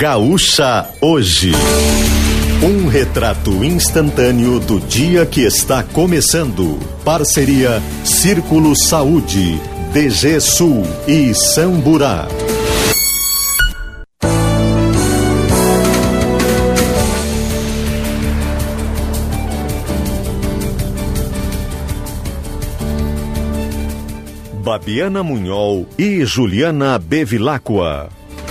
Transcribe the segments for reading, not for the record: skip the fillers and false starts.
Gaúcha Hoje. Um retrato instantâneo do dia que está começando. Parceria Círculo Saúde, DG Sul e Samburá. Babiana Munhol e Juliana Bevilacqua.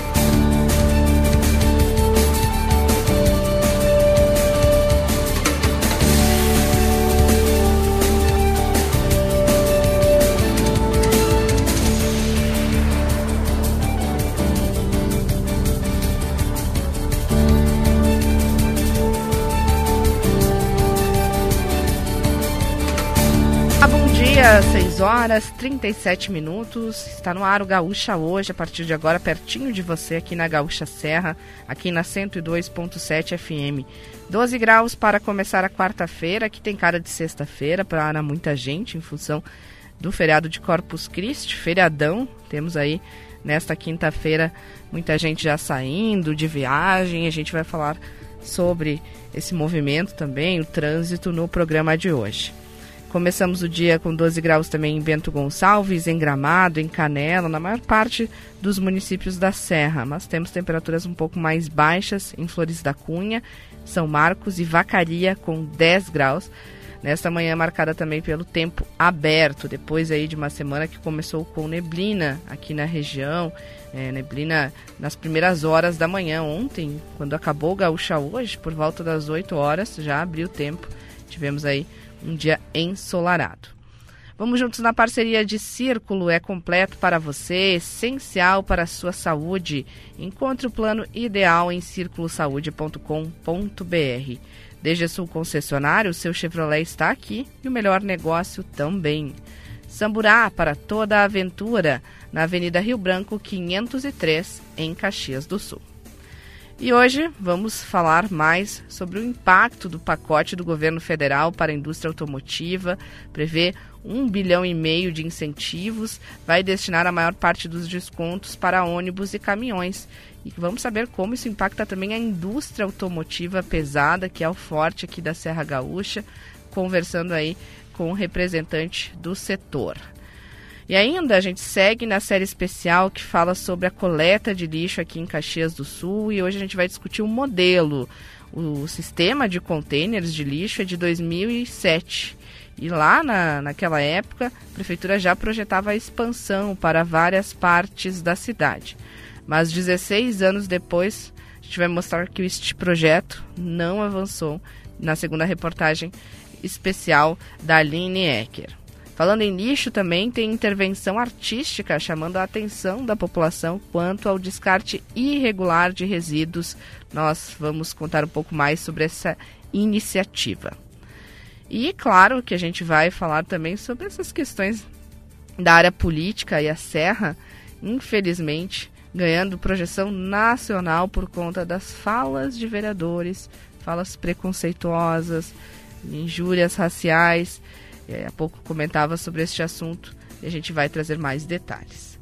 Bom dia, 6 horas 37 minutos, está no ar o Gaúcha Hoje, a partir de agora pertinho de você aqui na Gaúcha Serra, aqui na 102.7 FM. 12 graus para começar a quarta-feira, que tem cara de sexta-feira para muita gente em função do feriado de Corpus Christi, feriadão. Temos aí nesta quinta-feira muita gente já saindo de viagem, a gente vai falar sobre esse movimento também, o trânsito no programa de hoje. Começamos o dia com 12 graus também em Bento Gonçalves, em Gramado, em Canela, na maior parte dos municípios da Serra. Mas temos temperaturas um pouco mais baixas em Flores da Cunha, São Marcos e Vacaria com 10 graus. Nesta manhã marcada também pelo tempo aberto, depois aí de uma semana que começou com neblina aqui na região. Neblina nas primeiras horas da manhã. Ontem, quando acabou o Gaúcha Hoje, por volta das 8 horas, já abriu o tempo. Tivemos aí um dia ensolarado. Vamos juntos na parceria de Círculo, é completo para você, essencial para a sua saúde. Encontre o plano ideal em circulosaude.com.br. DG Sul Concessionário, o seu Chevrolet está aqui e o melhor negócio também. Samburá, para toda a aventura, na Avenida Rio Branco 503, em Caxias do Sul. E hoje vamos falar mais sobre o impacto do pacote do governo federal para a indústria automotiva. Prevê 1,5 bilhão de incentivos, vai destinar a maior parte dos descontos para ônibus e caminhões. E vamos saber como isso impacta também a indústria automotiva pesada, que é o forte aqui da Serra Gaúcha, conversando aí com o representante do setor. E ainda a gente segue na série especial que fala sobre a coleta de lixo aqui em Caxias do Sul, e hoje a gente vai discutir um modelo. O sistema de containers de lixo é de 2007 e lá naquela época a prefeitura já projetava a expansão para várias partes da cidade. Mas 16 anos depois a gente vai mostrar que este projeto não avançou, na segunda reportagem especial da Aline Ecker. Falando em lixo também, tem intervenção artística chamando a atenção da população quanto ao descarte irregular de resíduos. Nós vamos contar um pouco mais sobre essa iniciativa. E claro que a gente vai falar também sobre essas questões da área política, e a Serra, infelizmente, ganhando projeção nacional por conta das falas de vereadores, falas preconceituosas, injúrias raciais. Há pouco comentava sobre este assunto e a gente vai trazer mais detalhes.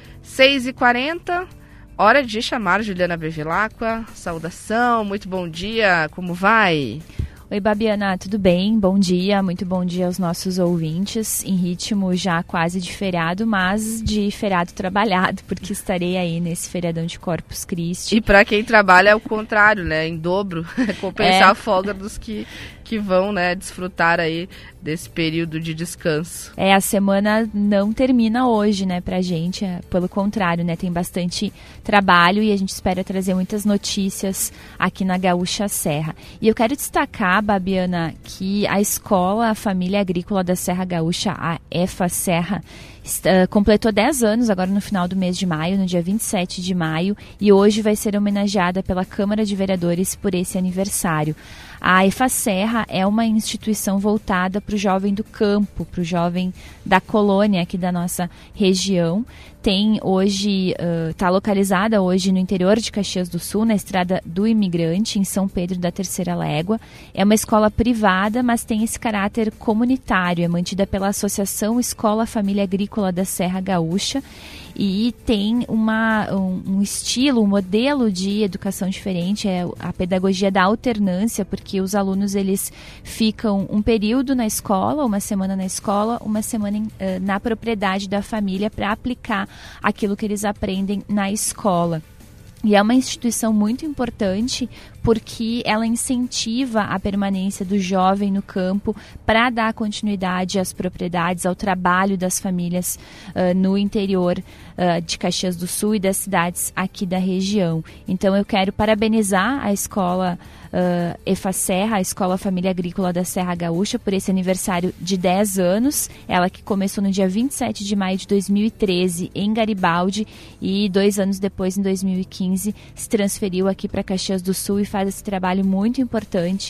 6h40, hora de chamar Juliana Bevilacqua. Saudação, muito bom dia, como vai? Oi, Babiana, tudo bem? Bom dia, muito bom dia aos nossos ouvintes, em ritmo já quase de feriado, mas de feriado trabalhado, porque estarei aí nesse feriadão de Corpus Christi. E para quem trabalha é o contrário, né? Em dobro, compensar a folga dos que vão, né, desfrutar aí desse período de descanso. A semana não termina hoje, né, pra gente, pelo contrário, né, tem bastante trabalho e a gente espera trazer muitas notícias aqui na Gaúcha Serra. E eu quero destacar, Babiana, que a Escola Família Agrícola da Serra Gaúcha, a EFA Serra, completou 10 anos agora no final do mês de maio, no dia 27 de maio, e hoje vai ser homenageada pela Câmara de Vereadores por esse aniversário. A EFA Serra é uma instituição voltada para o jovem do campo, para o jovem da colônia aqui da nossa região. Tem hoje, está localizada hoje no interior de Caxias do Sul, na Estrada do Imigrante, em São Pedro da Terceira Légua. É uma escola privada, mas tem esse caráter comunitário. É mantida pela Associação Escola Família Agrícola da Serra Gaúcha. e tem um estilo, um modelo de educação diferente, é a pedagogia da alternância, porque os alunos eles ficam um período na escola, uma semana na escola, uma semana na propriedade da família para aplicar aquilo que eles aprendem na escola. E é uma instituição muito importante porque ela incentiva a permanência do jovem no campo para dar continuidade às propriedades, ao trabalho das famílias no interior de Caxias do Sul e das cidades aqui da região. Então eu quero parabenizar a escola EFA Serra, a Escola Família Agrícola da Serra Gaúcha, por esse aniversário de 10 anos. Ela que começou no dia 27 de maio de 2013 em Garibaldi e 2 anos depois, em 2015, se transferiu aqui para Caxias do Sul e faz esse trabalho muito importante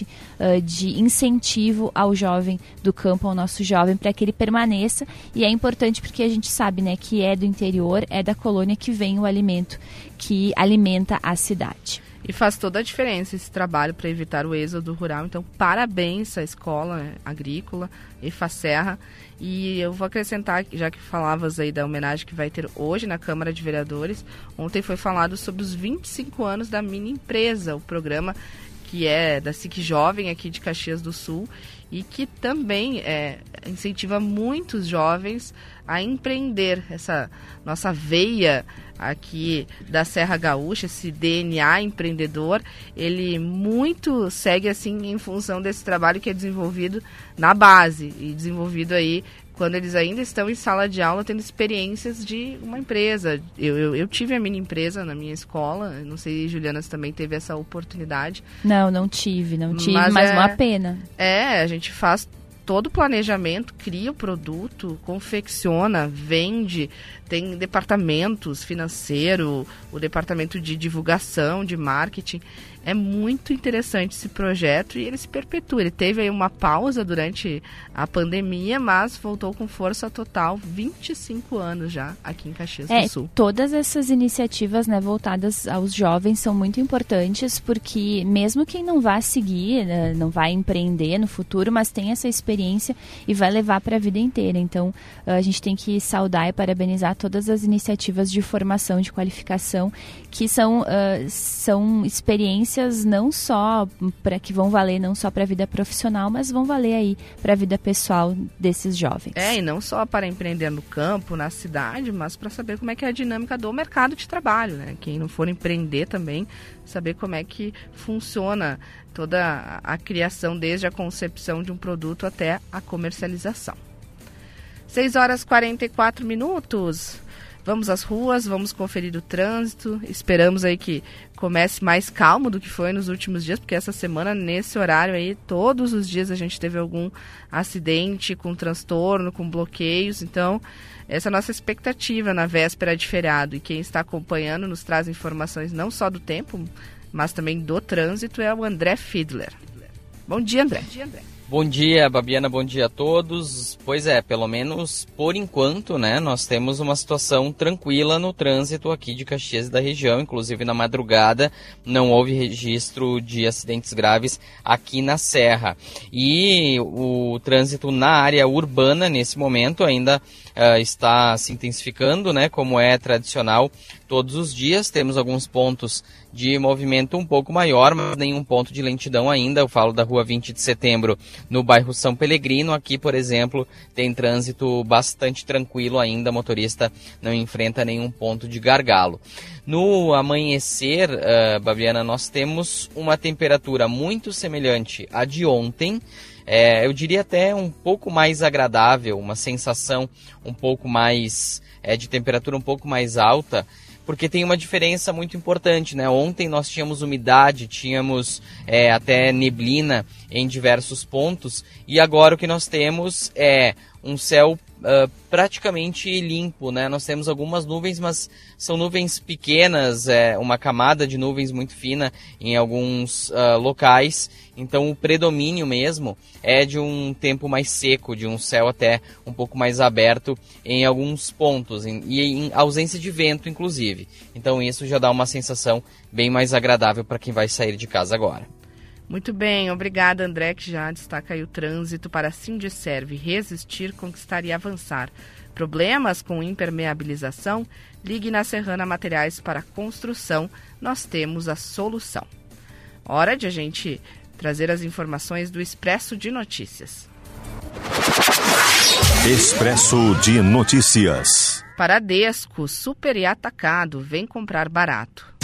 de incentivo ao jovem do campo, ao nosso jovem, para que ele permaneça. E é importante porque a gente sabe, né, que é do interior, é da colônia que vem o alimento que alimenta a cidade. E faz toda a diferença esse trabalho para evitar o êxodo rural. Então, parabéns à escola agrícola, EFA Serra. E eu vou acrescentar, já que falavas aí da homenagem que vai ter hoje na Câmara de Vereadores, ontem foi falado sobre os 25 anos da Mini Empresa, o programa que é da SIC Jovem aqui de Caxias do Sul e que também incentiva muitos jovens a empreender. Essa nossa veia aqui da Serra Gaúcha, esse DNA empreendedor, ele muito segue assim em função desse trabalho que é desenvolvido na base e desenvolvido aí quando eles ainda estão em sala de aula tendo experiências de uma empresa. Eu tive a mini empresa na minha escola, não sei, Juliana, você também teve essa oportunidade. Não tive, mas uma pena. A gente faz todo o planejamento, cria o produto, confecciona, vende, tem departamentos financeiro, o departamento de divulgação, de marketing. É muito interessante esse projeto e ele se perpetua. Ele teve aí uma pausa durante a pandemia, mas voltou com força total, 25 anos já aqui em Caxias do Sul. Todas essas iniciativas, né, voltadas aos jovens são muito importantes porque mesmo quem não vai seguir, né, não vai empreender no futuro, mas tem essa experiência e vai levar para a vida inteira. Então a gente tem que saudar e parabenizar todas as iniciativas de formação, de qualificação, que são experiências não só que vão valer não só para a vida profissional, mas vão valer aí para a vida pessoal desses jovens. E não só para empreender no campo, na cidade, mas para saber como é que é a dinâmica do mercado de trabalho, né? Quem não for empreender também, saber como é que funciona toda a criação, desde a concepção de um produto até a comercialização. 6h44. Vamos às ruas, vamos conferir o trânsito. Esperamos aí que comece mais calmo do que foi nos últimos dias, porque essa semana, nesse horário aí, todos os dias a gente teve algum acidente com transtorno, com bloqueios. Então, essa é a nossa expectativa na véspera de feriado. E quem está acompanhando nos traz informações não só do tempo, mas também do trânsito, é o André Fiedler. Bom dia, André. Bom dia, Babiana, bom dia a todos. Pois é, pelo menos por enquanto, né, nós temos uma situação tranquila no trânsito aqui de Caxias e da região, inclusive na madrugada não houve registro de acidentes graves aqui na Serra. E o trânsito na área urbana, nesse momento, ainda está se intensificando, né, como é tradicional todos os dias. Temos alguns pontos de movimento um pouco maior, mas nenhum ponto de lentidão ainda. Eu falo da rua 20 de setembro, no bairro São Pelegrino. Aqui, por exemplo, tem trânsito bastante tranquilo ainda, motorista não enfrenta nenhum ponto de gargalo. No amanhecer, Babiana, nós temos uma temperatura muito semelhante à de ontem. Eu diria até um pouco mais agradável, uma sensação um pouco mais de temperatura um pouco mais alta, porque tem uma diferença muito importante, né? Ontem nós tínhamos umidade, tínhamos até neblina em diversos pontos, e agora o que nós temos é um céu praticamente limpo, né? Nós temos algumas nuvens, mas são nuvens pequenas, uma camada de nuvens muito fina em alguns locais. Então o predomínio mesmo é de um tempo mais seco, de um céu até um pouco mais aberto em alguns pontos, e em ausência de vento inclusive. Então isso já dá uma sensação bem mais agradável para quem vai sair de casa agora. Muito bem, obrigada, André, que já destaca aí o trânsito. Para Sindiserve resistir, conquistar e avançar. Problemas com impermeabilização? Ligue na Serrana Materiais para Construção, nós temos a solução. Hora de a gente trazer as informações do Expresso de Notícias. Expresso de Notícias. Paradesco, super e atacado, vem comprar barato.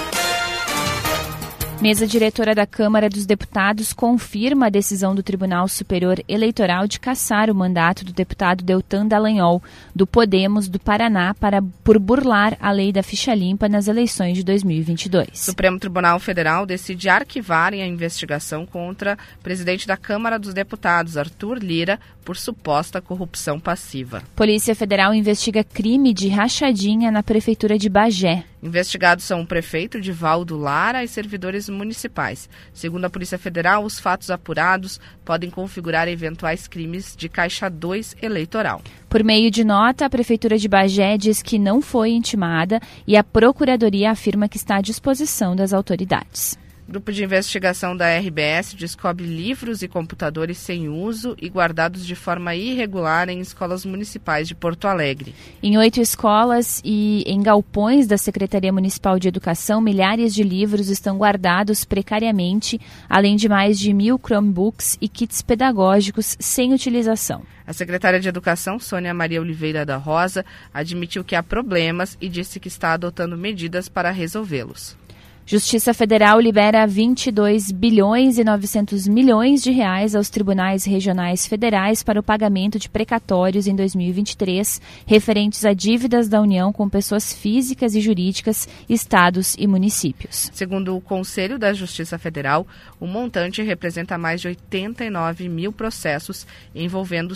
Mesa diretora da Câmara dos Deputados confirma a decisão do Tribunal Superior Eleitoral de cassar o mandato do deputado Deltan Dallagnol, do Podemos do Paraná, por burlar a lei da ficha limpa nas eleições de 2022. O Supremo Tribunal Federal decide arquivar a investigação contra o presidente da Câmara dos Deputados, Arthur Lira, por suposta corrupção passiva. Polícia Federal investiga crime de rachadinha na Prefeitura de Bagé. Investigados são o prefeito Divaldo Lara e servidores municipais. Segundo a Polícia Federal, os fatos apurados podem configurar eventuais crimes de Caixa 2 eleitoral. Por meio de nota, a Prefeitura de Bagé diz que não foi intimada e a Procuradoria afirma que está à disposição das autoridades. Grupo de investigação da RBS descobre livros e computadores sem uso e guardados de forma irregular em escolas municipais de Porto Alegre. Em 8 escolas e em galpões da Secretaria Municipal de Educação, milhares de livros estão guardados precariamente, além de mais de 1.000 Chromebooks e kits pedagógicos sem utilização. A secretária de Educação, Sônia Maria Oliveira da Rosa, admitiu que há problemas e disse que está adotando medidas para resolvê-los. Justiça Federal libera 22 bilhões e 900 milhões de reais aos tribunais regionais federais para o pagamento de precatórios em 2023, referentes a dívidas da União com pessoas físicas e jurídicas, estados e municípios. Segundo o Conselho da Justiça Federal, o montante representa mais de 89 mil processos envolvendo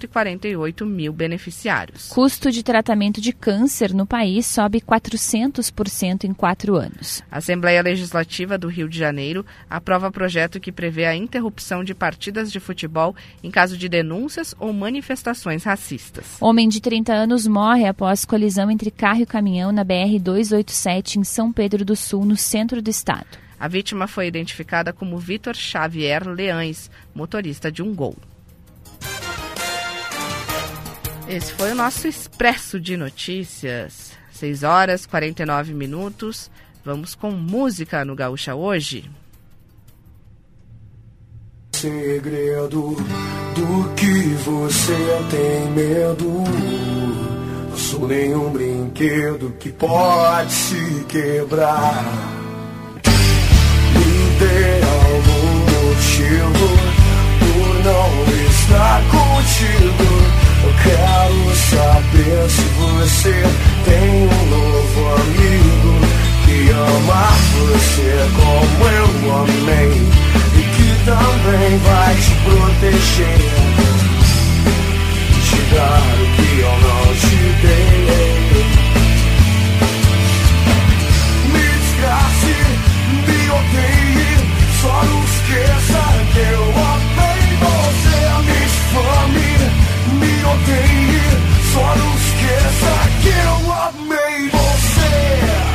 148 mil beneficiários. Custo de tratamento de câncer no país sobe 400% em 4 anos. A Assembleia Legislativa do Rio de Janeiro aprova projeto que prevê a interrupção de partidas de futebol em caso de denúncias ou manifestações racistas. Homem de 30 anos morre após colisão entre carro e caminhão na BR-287 em São Pedro do Sul, no centro do estado. A vítima foi identificada como Vitor Xavier Leães, motorista de um Gol. Esse foi o nosso Expresso de Notícias. 6 horas, 49 minutos. Vamos com música no Gaúcha Hoje. Segredo do que você tem medo. Não sou nenhum brinquedo que pode se quebrar. Me dê algum motivo por não estar contigo. Eu quero saber se você tem um novo amigo que ama você como eu amei e que também vai te proteger, te dar o que eu não te dei. Me desgrace, me odeie, só não esqueça que eu amei você. Me difame, me odeie, só não esqueça que eu amei você.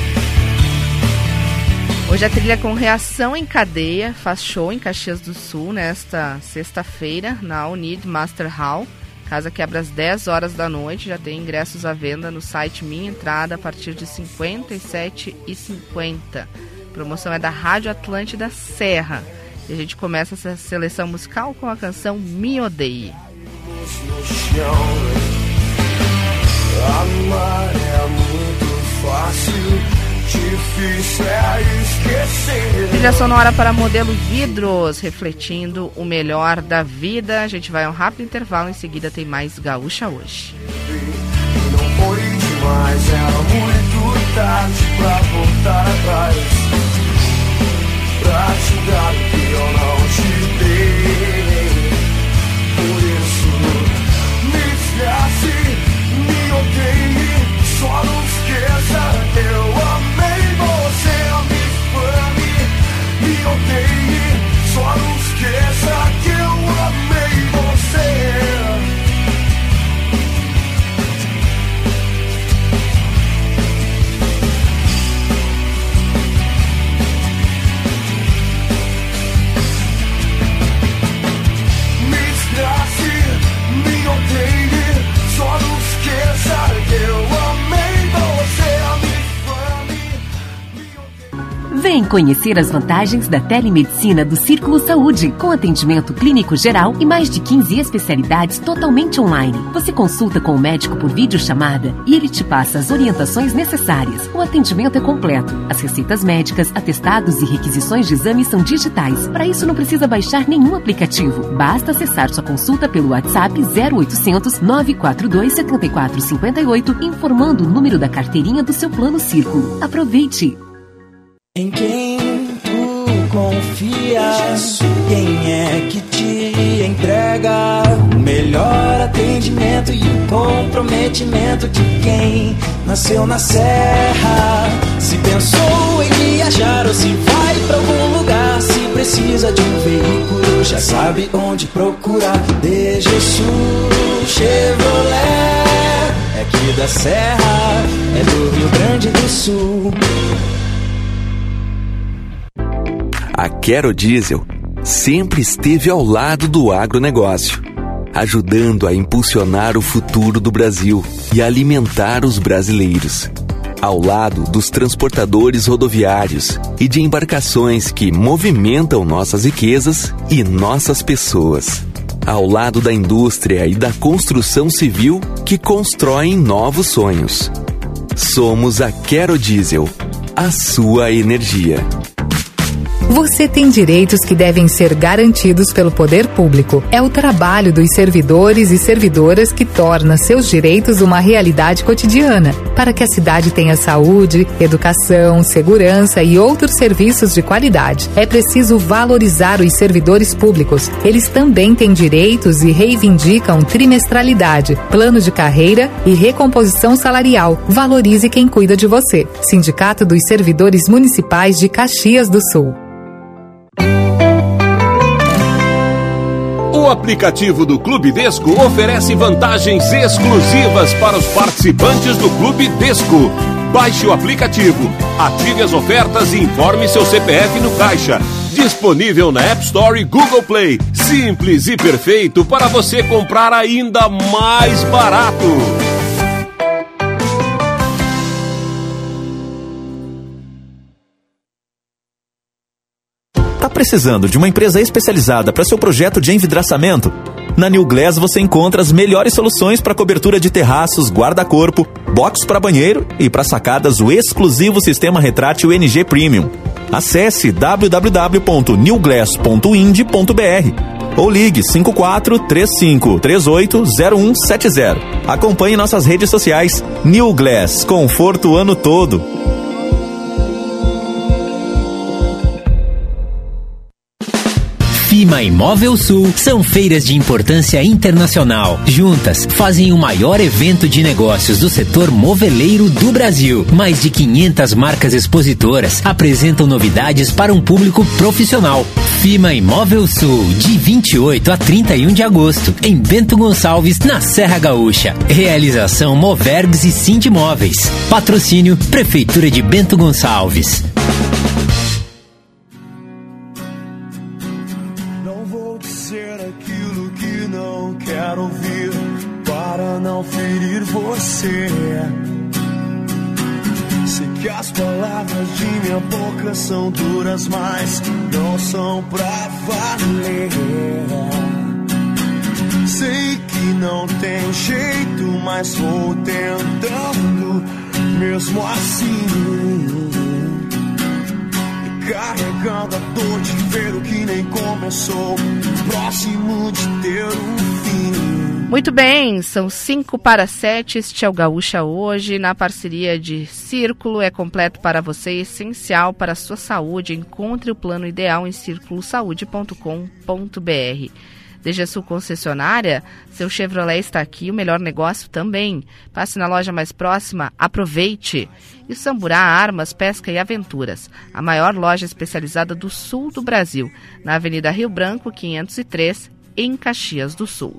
Hoje a trilha com Reação em Cadeia faz show em Caxias do Sul nesta sexta-feira na Unid Master Hall. Casa que abre às 10 horas da noite, já tem ingressos à venda no site Minha Entrada a partir de R$ 57,50. A promoção é da Rádio Atlântida Serra. E a gente começa essa seleção musical com a canção Me Odeie. Amar é muito fácil. Difícil é esquecer. Trilha sonora para Modelo Vidros, refletindo o melhor da vida. A gente vai a um rápido intervalo, em seguida tem mais Gaúcha Hoje. Não foi demais, era muito tarde pra voltar atrás, pra te dar o que eu não te dei. Por isso, me desgrace, me odeie, só não esqueça que eu amei você. Me odeie, só não esqueça que eu amei você. Vem conhecer as vantagens da telemedicina do Círculo Saúde, com atendimento clínico geral e mais de 15 especialidades totalmente online. Você consulta com o médico por videochamada e ele te passa as orientações necessárias. O atendimento é completo. As receitas médicas, atestados e requisições de exames são digitais. Para isso não precisa baixar nenhum aplicativo. Basta acessar sua consulta pelo WhatsApp 0800 942 7458, informando o número da carteirinha do seu plano Círculo. Aproveite! Em quem tu confias? Quem é que te entrega o melhor atendimento e o comprometimento de quem nasceu na Serra? Se pensou em viajar ou se vai pra algum lugar, se precisa de um veículo, já sabe onde procurar. DGSU Chevrolet é aqui da Serra, é do Rio Grande do Sul. A Quero Diesel sempre esteve ao lado do agronegócio, ajudando a impulsionar o futuro do Brasil e alimentar os brasileiros. Ao lado dos transportadores rodoviários e de embarcações que movimentam nossas riquezas e nossas pessoas. Ao lado da indústria e da construção civil que constroem novos sonhos. Somos a Quero Diesel, a sua energia. Você tem direitos que devem ser garantidos pelo poder público. É o trabalho dos servidores e servidoras que torna seus direitos uma realidade cotidiana. Para que a cidade tenha saúde, educação, segurança e outros serviços de qualidade, é preciso valorizar os servidores públicos. Eles também têm direitos e reivindicam trimestralidade, plano de carreira e recomposição salarial. Valorize quem cuida de você. Sindicato dos Servidores Municipais de Caxias do Sul. O aplicativo do Clube Desco oferece vantagens exclusivas para os participantes do Clube Desco. Baixe o aplicativo, ative as ofertas e informe seu CPF no caixa. Disponível na App Store e Google Play. Simples e perfeito para você comprar ainda mais barato. Tá precisando de uma empresa especializada para seu projeto de envidraçamento? Na New Glass você encontra as melhores soluções para cobertura de terraços, guarda-corpo, box para banheiro e para sacadas o exclusivo sistema retrátil NG Premium. Acesse www.newglass.ind.br ou ligue 5435380170. Acompanhe nossas redes sociais. New Glass, conforto o ano todo. FIMA e Móvel Sul são feiras de importância internacional. Juntas, fazem o maior evento de negócios do setor moveleiro do Brasil. Mais de 500 marcas expositoras apresentam novidades para um público profissional. FIMA e Móvel Sul, de 28 a 31 de agosto, em Bento Gonçalves, na Serra Gaúcha. Realização Movergs e Sindimóveis. Patrocínio Prefeitura de Bento Gonçalves. Ouvir para não ferir você. Sei que as palavras de minha boca são duras, mas não são pra valer. Sei que não tem jeito, mas vou tentando mesmo assim, carregando a dor de ver o que nem começou, próximo de ter um fim. Muito bem, são 6:05, este é o Gaúcha Hoje, na parceria de Círculo, é completo para você, essencial para a sua saúde. Encontre o plano ideal em circulosaude.com.br. DGSU Concessionária, seu Chevrolet está aqui, o melhor negócio também. Passe na loja mais próxima, aproveite. E Samburá, Armas, Pesca e Aventuras, a maior loja especializada do sul do Brasil, na Avenida Rio Branco, 503, em Caxias do Sul.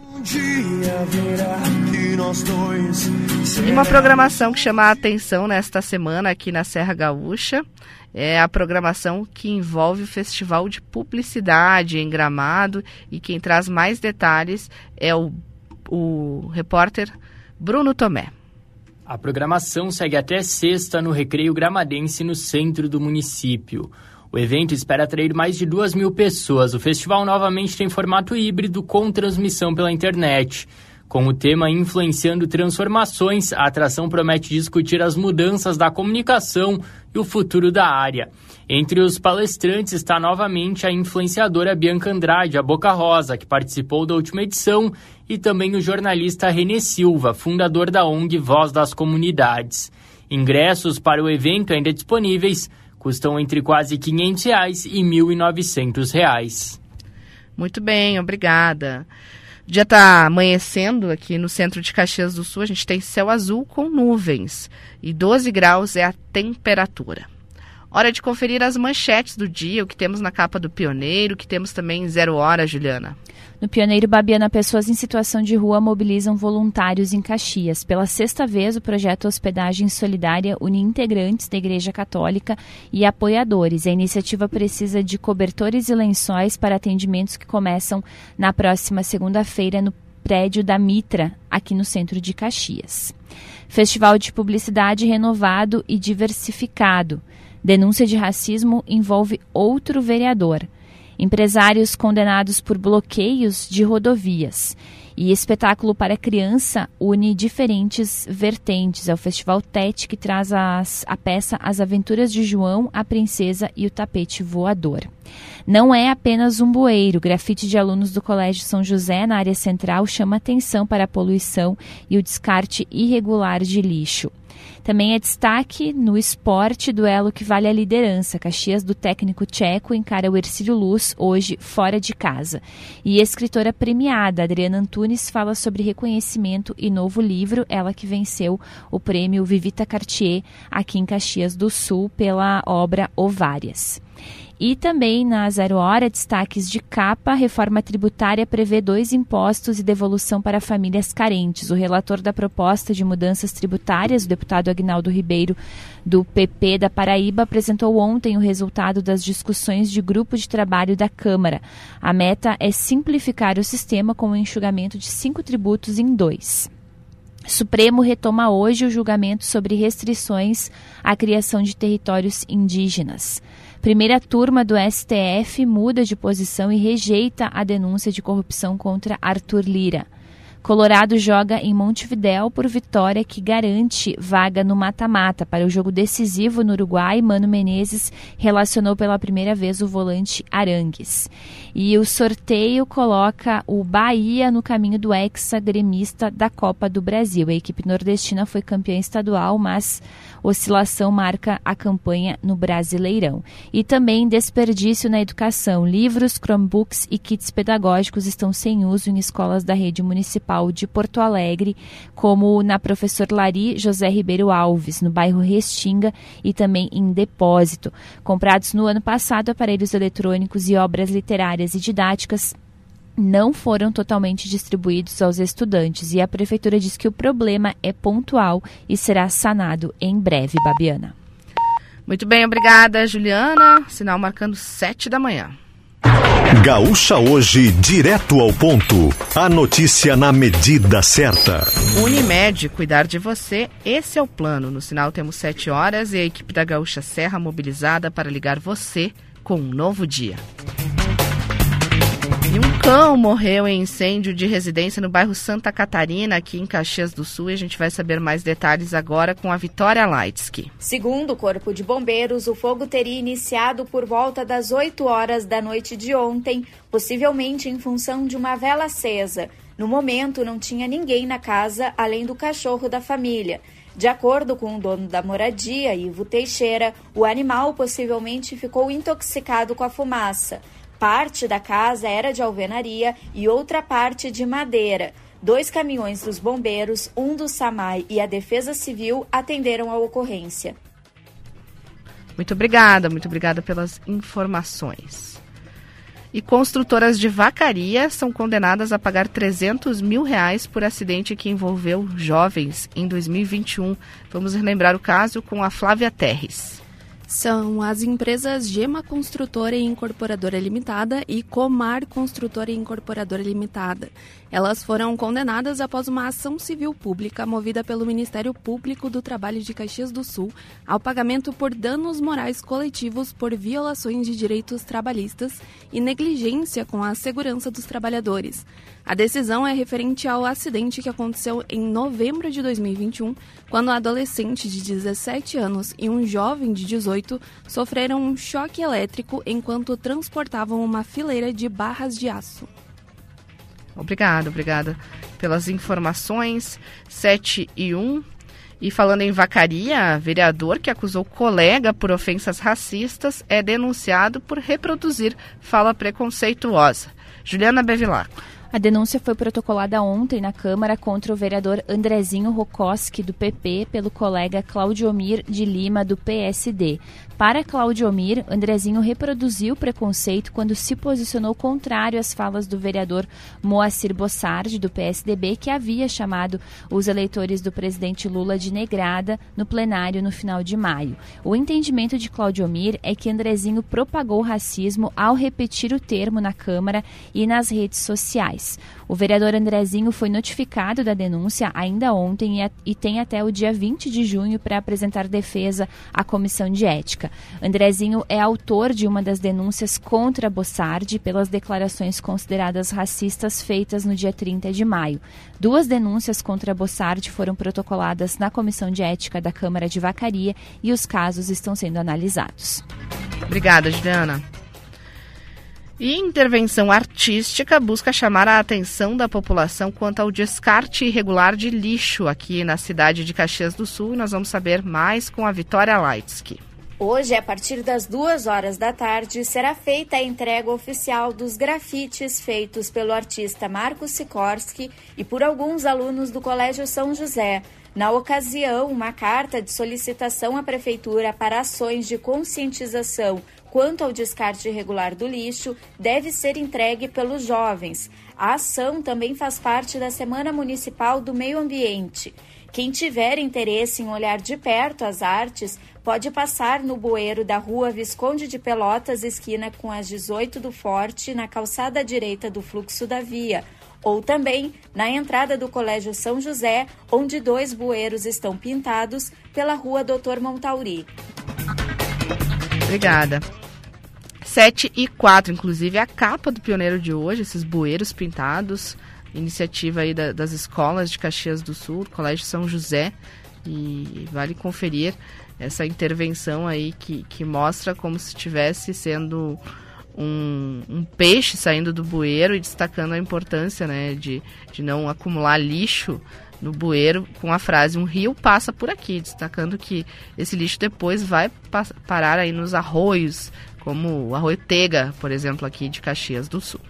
E uma programação que chama a atenção nesta semana aqui na Serra Gaúcha é a programação que envolve o Festival de Publicidade em Gramado, e quem traz mais detalhes é o repórter Bruno Tomé. A programação segue até sexta no Recreio Gramadense, no centro do município. O evento espera atrair mais de 2.000 pessoas. O festival novamente tem formato híbrido com transmissão pela internet. Com o tema Influenciando Transformações, a atração promete discutir as mudanças da comunicação e o futuro da área. Entre os palestrantes está novamente a influenciadora Bianca Andrade, a Boca Rosa, que participou da última edição, e também o jornalista Renê Silva, fundador da ONG Voz das Comunidades. Ingressos para o evento ainda disponíveis custam entre quase R$ 500 e R$ 1.900. Muito bem, obrigada. O dia está amanhecendo aqui no centro de Caxias do Sul. A gente tem céu azul com nuvens e 12 graus é a temperatura. Hora de conferir as manchetes do dia, o que temos na capa do Pioneiro, o que temos também em 0 hora, Juliana. No Pioneiro, Babiana, pessoas em situação de rua mobilizam voluntários em Caxias. Pela 6ª vez, o projeto Hospedagem Solidária une integrantes da Igreja Católica e apoiadores. A iniciativa precisa de cobertores e lençóis para atendimentos que começam na próxima segunda-feira no prédio da Mitra, aqui no centro de Caxias. Festival de Publicidade renovado e diversificado. Denúncia de racismo envolve outro vereador. Empresários condenados por bloqueios de rodovias. E espetáculo para criança une diferentes vertentes. É o Festival Tete que traz a peça As Aventuras de João, a Princesa e o Tapete Voador. Não é apenas um bueiro. Grafite de alunos do Colégio São José, na área central, chama atenção para a poluição e o descarte irregular de lixo. Também é destaque no esporte, duelo que vale a liderança. Caxias do técnico tcheco encara o Hercílio Luz hoje fora de casa. E escritora premiada, Adriana Antunes, fala sobre reconhecimento e novo livro, ela que venceu o prêmio Vivita Cartier aqui em Caxias do Sul pela obra Ovárias. E também na 0 hora, destaques de capa, reforma tributária prevê 2 impostos e devolução para famílias carentes. O relator da proposta de mudanças tributárias, o deputado Aguinaldo Ribeiro, do PP da Paraíba, apresentou ontem o resultado das discussões de grupo de trabalho da Câmara. A meta é simplificar o sistema com o enxugamento de 5 tributos em 2. Supremo retoma hoje o julgamento sobre restrições à criação de territórios indígenas. Primeira turma do STF muda de posição e rejeita a denúncia de corrupção contra Arthur Lira. Colorado joga em Montevidéu por vitória que garante vaga no mata-mata. Para o jogo decisivo no Uruguai, Mano Menezes relacionou pela primeira vez o volante Arangues. E o sorteio coloca o Bahia no caminho do hexa-gremista da Copa do Brasil. A equipe nordestina foi campeã estadual, mas oscilação marca a campanha no Brasileirão. E também desperdício na educação. Livros, Chromebooks e kits pedagógicos estão sem uso em escolas da rede municipal de Porto Alegre, como na Professor Lari José Ribeiro Alves, no bairro Restinga, e também em Depósito. Comprados no ano passado, aparelhos eletrônicos e obras literárias e didáticas não foram totalmente distribuídos aos estudantes, e a Prefeitura diz que o problema é pontual e será sanado em breve, Babiana. Muito bem, obrigada, Juliana. Sinal marcando 7 da manhã. Gaúcha Hoje, direto ao ponto. A notícia na medida certa. Unimed, cuidar de você, esse é o plano. No sinal temos 7 horas e a equipe da Gaúcha Serra mobilizada para ligar você com um novo dia. E um cão morreu em incêndio de residência no bairro Santa Catarina, aqui em Caxias do Sul. E a gente vai saber mais detalhes agora com a Vitória Leitsky. Segundo o Corpo de Bombeiros, o fogo teria iniciado por volta das 8 horas da noite de ontem, possivelmente em função de uma vela acesa. No momento, não tinha ninguém na casa, além do cachorro da família. De acordo com o dono da moradia, Ivo Teixeira, o animal possivelmente ficou intoxicado com a fumaça. Parte da casa era de alvenaria e outra parte de madeira. 2 caminhões dos bombeiros, um do SAMAI e a Defesa Civil atenderam a ocorrência. Muito obrigada pelas informações. E construtoras de Vacaria são condenadas a pagar R$300 mil por acidente que envolveu jovens em 2021. Vamos relembrar o caso com a Flávia Terres. São as empresas Gema Construtora e Incorporadora Limitada e Comar Construtora e Incorporadora Limitada. Elas foram condenadas após uma ação civil pública movida pelo Ministério Público do Trabalho de Caxias do Sul ao pagamento por danos morais coletivos por violações de direitos trabalhistas e negligência com a segurança dos trabalhadores. A decisão é referente ao acidente que aconteceu em novembro de 2021, quando um adolescente de 17 anos e um jovem de 18 sofreram um choque elétrico enquanto transportavam uma fileira de barras de aço. Obrigada pelas informações. 7:01. E falando em Vacaria, vereador que acusou colega por ofensas racistas é denunciado por reproduzir fala preconceituosa. Juliana Bevilacqua. A denúncia foi protocolada ontem na Câmara contra o vereador Andrezinho Rokoski, do PP, pelo colega Claudiomir de Lima, do PSD. Para Claudiomir, Andrezinho reproduziu o preconceito quando se posicionou contrário às falas do vereador Moacir Bossardi, do PSDB, que havia chamado os eleitores do presidente Lula de negrada no plenário no final de maio. O entendimento de Claudiomir é que Andrezinho propagou racismo ao repetir o termo na Câmara e nas redes sociais. O vereador Andrezinho foi notificado da denúncia ainda ontem e tem até o dia 20 de junho para apresentar defesa à Comissão de Ética. Andrezinho é autor de uma das denúncias contra Bossardi pelas declarações consideradas racistas feitas no dia 30 de maio. 2 denúncias contra Bossardi foram protocoladas na Comissão de Ética da Câmara de Vacaria e os casos estão sendo analisados. Obrigada, Juliana. E intervenção artística busca chamar a atenção da população quanto ao descarte irregular de lixo aqui na cidade de Caxias do Sul. E nós vamos saber mais com a Vitória Leitsky. Hoje, a partir das 2h da tarde, será feita a entrega oficial dos grafites feitos pelo artista Marcos Sikorski e por alguns alunos do Colégio São José. Na ocasião, uma carta de solicitação à Prefeitura para ações de conscientização quanto ao descarte irregular do lixo deve ser entregue pelos jovens. A ação também faz parte da Semana Municipal do Meio Ambiente. Quem tiver interesse em olhar de perto as artes, pode passar no bueiro da Rua Visconde de Pelotas, esquina com as 18 do Forte, na calçada direita do fluxo da via, ou também na entrada do Colégio São José, onde 2 bueiros estão pintados pela Rua Doutor Montauri. Obrigada. 7:04, inclusive a capa do Pioneiro de hoje, esses bueiros pintados, iniciativa aí das escolas de Caxias do Sul, Colégio São José, e vale conferir essa intervenção aí que mostra como se estivesse sendo um peixe saindo do bueiro e destacando a importância, né, de não acumular lixo no bueiro, com a frase "um rio passa por aqui", destacando que esse lixo depois vai parar aí nos arroios, como o Arroio Tega, por exemplo, aqui de Caxias do Sul.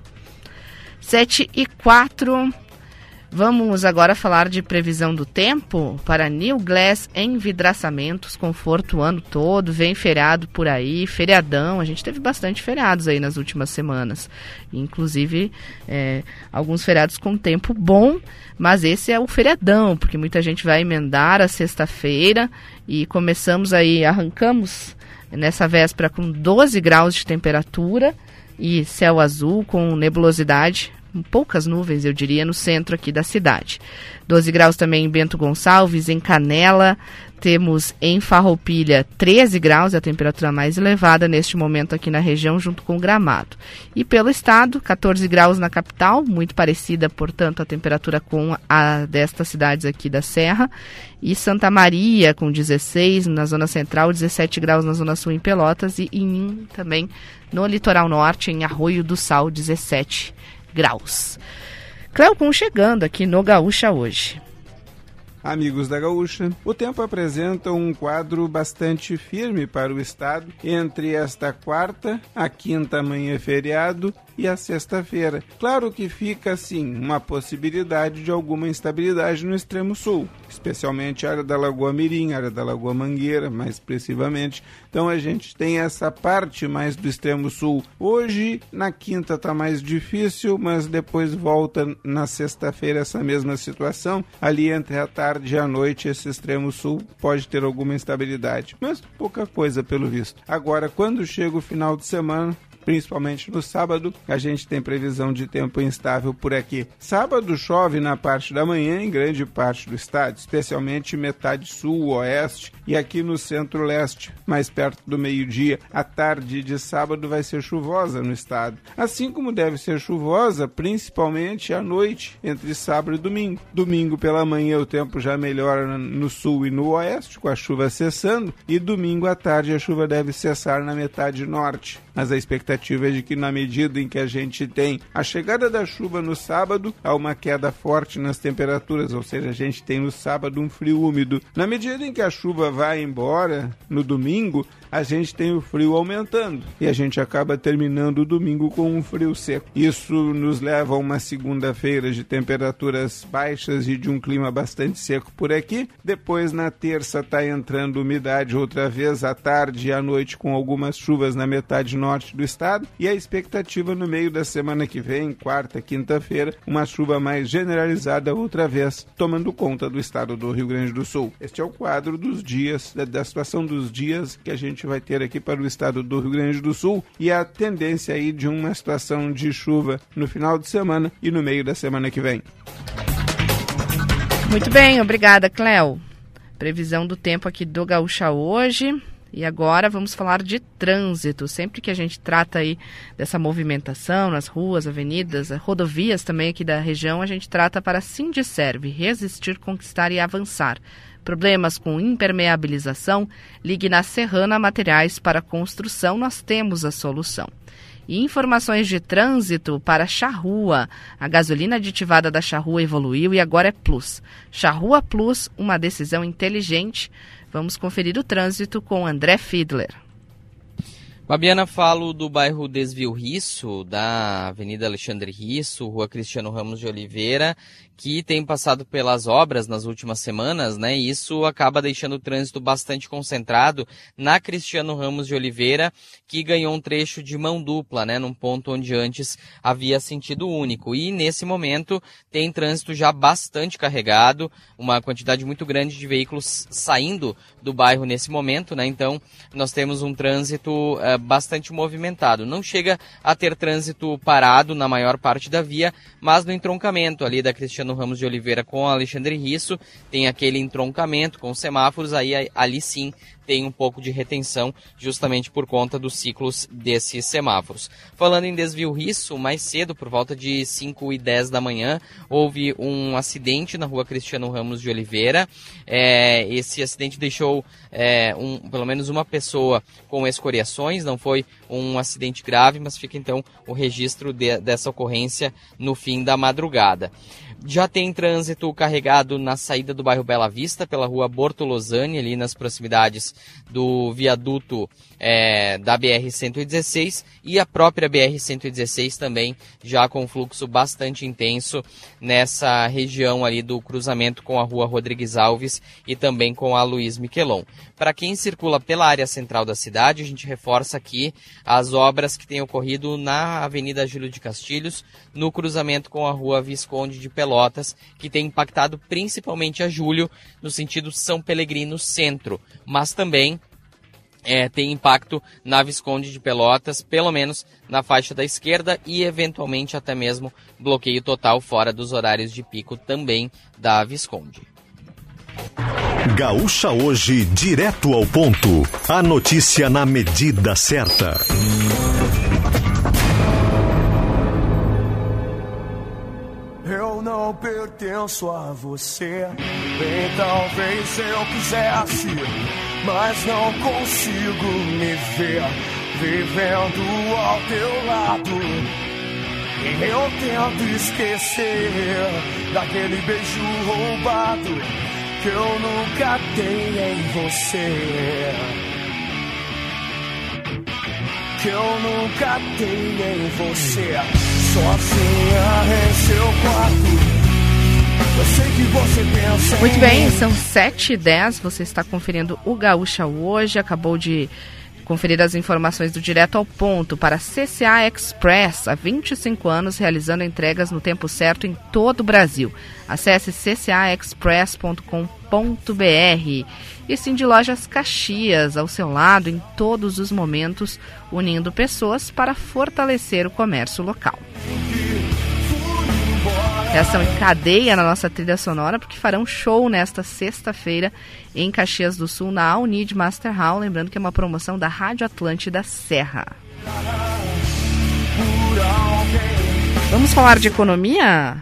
7:04. Vamos agora falar de previsão do tempo para New Glass Envidraçamentos, conforto o ano todo, vem feriado por aí, feriadão, a gente teve bastante feriados aí nas últimas semanas, inclusive alguns feriados com tempo bom, mas esse é o feriadão, porque muita gente vai emendar a sexta-feira e arrancamos nessa véspera com 12 graus de temperatura e céu azul com nebulosidade, poucas nuvens, eu diria, no centro aqui da cidade. 12 graus também em Bento Gonçalves, em Canela, temos em Farroupilha 13 graus, a temperatura mais elevada neste momento aqui na região, junto com Gramado. E pelo estado, 14 graus na capital, muito parecida, portanto, a temperatura com a destas cidades aqui da Serra. E Santa Maria com 16 na zona central, 17 graus na zona sul em Pelotas e também no litoral norte, em Arroio do Sal, 17 graus. Cleocum chegando aqui no Gaúcha hoje. Amigos da Gaúcha, o tempo apresenta um quadro bastante firme para o estado entre esta quarta, a quinta amanhã feriado e a sexta-feira. Claro que fica, sim, uma possibilidade de alguma instabilidade no extremo sul, especialmente a área da Lagoa Mirim, a área da Lagoa Mangueira, mais expressivamente. Então a gente tem essa parte mais do extremo sul. Hoje, na quinta, está mais difícil, mas depois volta na sexta-feira essa mesma situação, ali entre a tarde tarde e à noite esse extremo sul pode ter alguma instabilidade, mas pouca coisa pelo visto. Agora, quando chega o final de semana, principalmente no sábado, a gente tem previsão de tempo instável por aqui. Sábado chove na parte da manhã em grande parte do estado, especialmente metade sul, oeste e aqui no centro-leste, mais perto do meio-dia. A tarde de sábado vai ser chuvosa no estado, assim como deve ser chuvosa principalmente à noite, entre sábado e domingo. Domingo pela manhã o tempo já melhora no sul e no oeste, com a chuva cessando, e domingo à tarde a chuva deve cessar na metade norte. Mas a expectativa é de que, na medida em que a gente tem a chegada da chuva no sábado, há uma queda forte nas temperaturas, ou seja, a gente tem no sábado um frio úmido. Na medida em que a chuva vai embora, no domingo, a gente tem o frio aumentando e a gente acaba terminando o domingo com um frio seco. Isso nos leva a uma segunda-feira de temperaturas baixas e de um clima bastante seco por aqui. Depois, na terça, está entrando umidade outra vez à tarde e à noite, com algumas chuvas na metade norte do estado, e a expectativa no meio da semana que vem, quarta, quinta-feira, uma chuva mais generalizada outra vez, tomando conta do estado do Rio Grande do Sul. Este é o quadro dos dias, da situação dos dias que a gente vai ter aqui para o estado do Rio Grande do Sul, e a tendência aí de uma situação de chuva no final de semana e no meio da semana que vem. Muito bem, obrigada, Cléo. Previsão do tempo aqui do Gaúcha hoje. E agora vamos falar de trânsito. Sempre que a gente trata aí dessa movimentação nas ruas, avenidas, rodovias também aqui da região, a gente trata para Sindiserve, resistir, conquistar e avançar. Problemas com impermeabilização? Ligue na Serrana Materiais para Construção, nós temos a solução. E informações de trânsito para Charrua. A gasolina aditivada da Charrua evoluiu e agora é Plus. Charrua Plus, uma decisão inteligente. Vamos conferir o trânsito com André Fiedler. Babiana, falo do bairro Desvio Risso, da Avenida Alexandre Risso, Rua Cristiano Ramos de Oliveira, que tem passado pelas obras nas últimas semanas, né? E isso acaba deixando o trânsito bastante concentrado na Cristiano Ramos de Oliveira, que ganhou um trecho de mão dupla, né? Num ponto onde antes havia sentido único. E nesse momento tem trânsito já bastante carregado, uma quantidade muito grande de veículos saindo do bairro nesse momento, né? Então nós temos um trânsito bastante movimentado. Não chega a ter trânsito parado na maior parte da via, mas no entroncamento ali da Cristiano Ramos de Oliveira com Alexandre Risso, tem aquele entroncamento com semáforos, aí ali sim tem um pouco de retenção, justamente por conta dos ciclos desses semáforos. Falando em Desvio Risso, mais cedo, por volta de 5h10 da manhã, houve um acidente na Rua Cristiano Ramos de Oliveira. Esse acidente deixou pelo menos uma pessoa com escoriações, não foi um acidente grave, mas fica então o registro dessa ocorrência no fim da madrugada. Já tem trânsito carregado na saída do bairro Bela Vista, pela rua Bortolosani, ali nas proximidades do viaduto da BR-116, e a própria BR-116 também já com fluxo bastante intenso nessa região ali do cruzamento com a rua Rodrigues Alves e também com a Luiz Miquelon. Para quem circula pela área central da cidade, a gente reforça aqui as obras que têm ocorrido na Avenida Júlio de Castilhos, no cruzamento com a rua Visconde de Pelotas, que tem impactado principalmente a Júlio, no sentido São Pelegrino Centro, mas também tem impacto na Visconde de Pelotas, pelo menos na faixa da esquerda, e eventualmente até mesmo bloqueio total fora dos horários de pico também da Visconde. Gaúcha Hoje, direto ao ponto. A notícia na medida certa. Eu não pertenço a você, bem talvez eu quisesse, mas não consigo me ver vivendo ao teu lado. E eu tento esquecer daquele beijo roubado que eu nunca dei em você, que eu nunca dei em você. Sozinha em seu quarto, eu sei que você pensa. Muito bem, são 7h10, você está conferindo o Gaúcha Hoje, acabou de Conferir as informações do Direto ao Ponto para CCA Express, há 25 anos realizando entregas no tempo certo em todo o Brasil. Acesse ccaexpress.com.br. E sim de Lojas Caxias, ao seu lado em todos os momentos, unindo pessoas para fortalecer o comércio local. Reação em cadeia na nossa trilha sonora, porque farão show nesta sexta-feira em Caxias do Sul, na Unid Master Hall. Lembrando que é uma promoção da Rádio Atlântida Serra. Vamos falar de economia?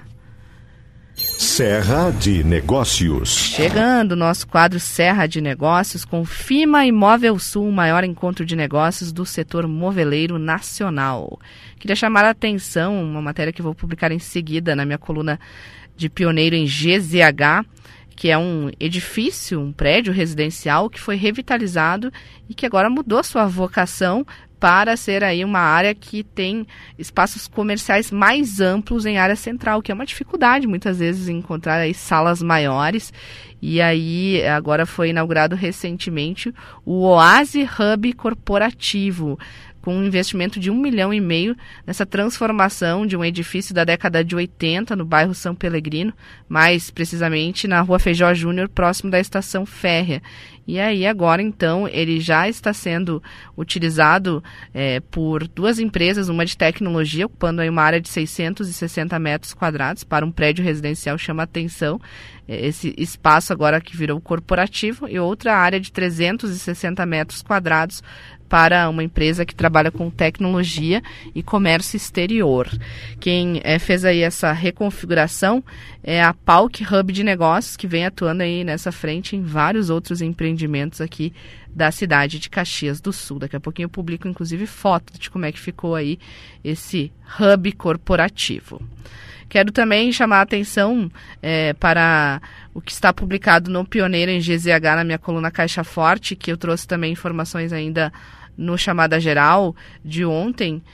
Serra de Negócios. Chegando o nosso quadro Serra de Negócios com FIMA Imóvel Sul, o maior encontro de negócios do setor moveleiro nacional. Queria chamar a atenção, uma matéria que vou publicar em seguida na minha coluna de pioneiro em GZH, que é um edifício, um prédio residencial que foi revitalizado e que agora mudou sua vocação para ser aí uma área que tem espaços comerciais mais amplos em área central, que é uma dificuldade muitas vezes encontrar aí salas maiores. E aí agora foi inaugurado recentemente o Oasi Hub Corporativo, com um investimento de 1,5 milhão nessa transformação de um edifício da década de 80 no bairro São Pelegrino, mais precisamente na Rua Feijó Júnior, próximo da estação férrea. E aí agora então ele já está sendo utilizado por duas empresas, uma de tecnologia, ocupando aí uma área de 660 metros quadrados para um prédio residencial, chama atenção esse espaço agora que virou corporativo, e outra área de 360 metros quadrados para uma empresa que trabalha com tecnologia e comércio exterior. Quem fez aí essa reconfiguração é a Palk Hub de Negócios, que vem atuando aí nessa frente em vários outros empreendimentos aqui da cidade de Caxias do Sul. Daqui a pouquinho eu publico, inclusive, foto de como é que ficou aí esse hub corporativo. Quero também chamar a atenção para o que está publicado no Pioneiro em GZH, na minha coluna Caixa Forte, que eu trouxe também informações ainda no Chamada Geral de ontem,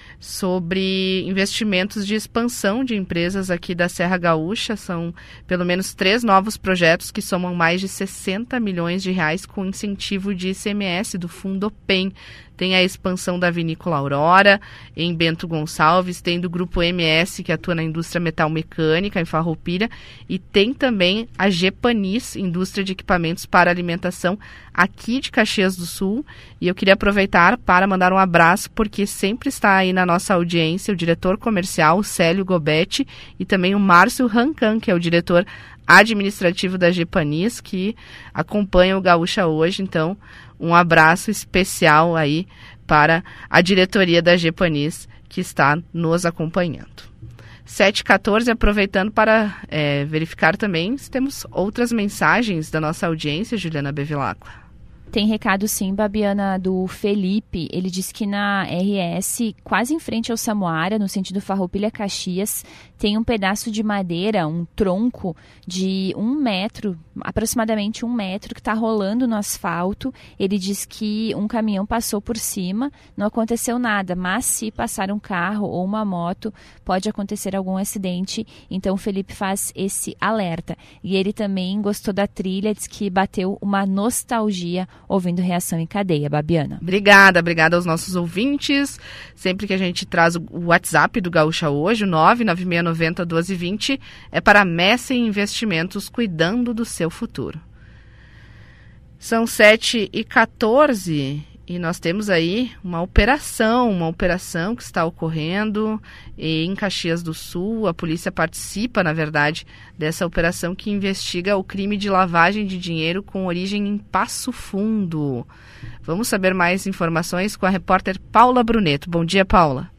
sobre investimentos de expansão de empresas aqui da Serra Gaúcha. São pelo menos 3 novos projetos que somam mais de 60 milhões de reais com incentivo de ICMS do Fundo PEN. Tem a expansão da Vinícola Aurora, em Bento Gonçalves, tem do Grupo MS, que atua na indústria metal-mecânica, em Farroupilha, e tem também a Gepanis, indústria de equipamentos para alimentação, aqui de Caxias do Sul. E eu queria aproveitar para mandar um abraço, porque sempre está aí na nossa audiência o diretor comercial, o Célio Gobetti, e também o Márcio Rancan, que é o diretor administrativo da Gepanis, que acompanha o Gaúcha Hoje. Então, um abraço especial aí para a diretoria da Gepanis, que está nos acompanhando. 7h14, aproveitando para verificar também se temos outras mensagens da nossa audiência, Juliana Bevilacqua. Tem recado sim, Babiana, do Felipe. Ele disse que na RS, quase em frente ao Samoara, no sentido Farroupilha Caxias, tem um pedaço de madeira, um tronco de 1 metro, aproximadamente 1 metro, que está rolando no asfalto. Ele diz que um caminhão passou por cima, não aconteceu nada, mas se passar um carro ou uma moto, pode acontecer algum acidente. Então o Felipe faz esse alerta. E ele também gostou da trilha, diz que bateu uma nostalgia ouvindo Reação em Cadeia. Babiana. Obrigada aos nossos ouvintes. Sempre que a gente traz o WhatsApp do Gaúcha Hoje, o 996901220, é para Messen Investimentos, cuidando do seu futuro. São 7h14 e nós temos aí uma operação que está ocorrendo em Caxias do Sul. A polícia participa, na verdade, dessa operação que investiga o crime de lavagem de dinheiro com origem em Passo Fundo. Vamos saber mais informações com a repórter Paula Bruneto. Bom dia, Paula.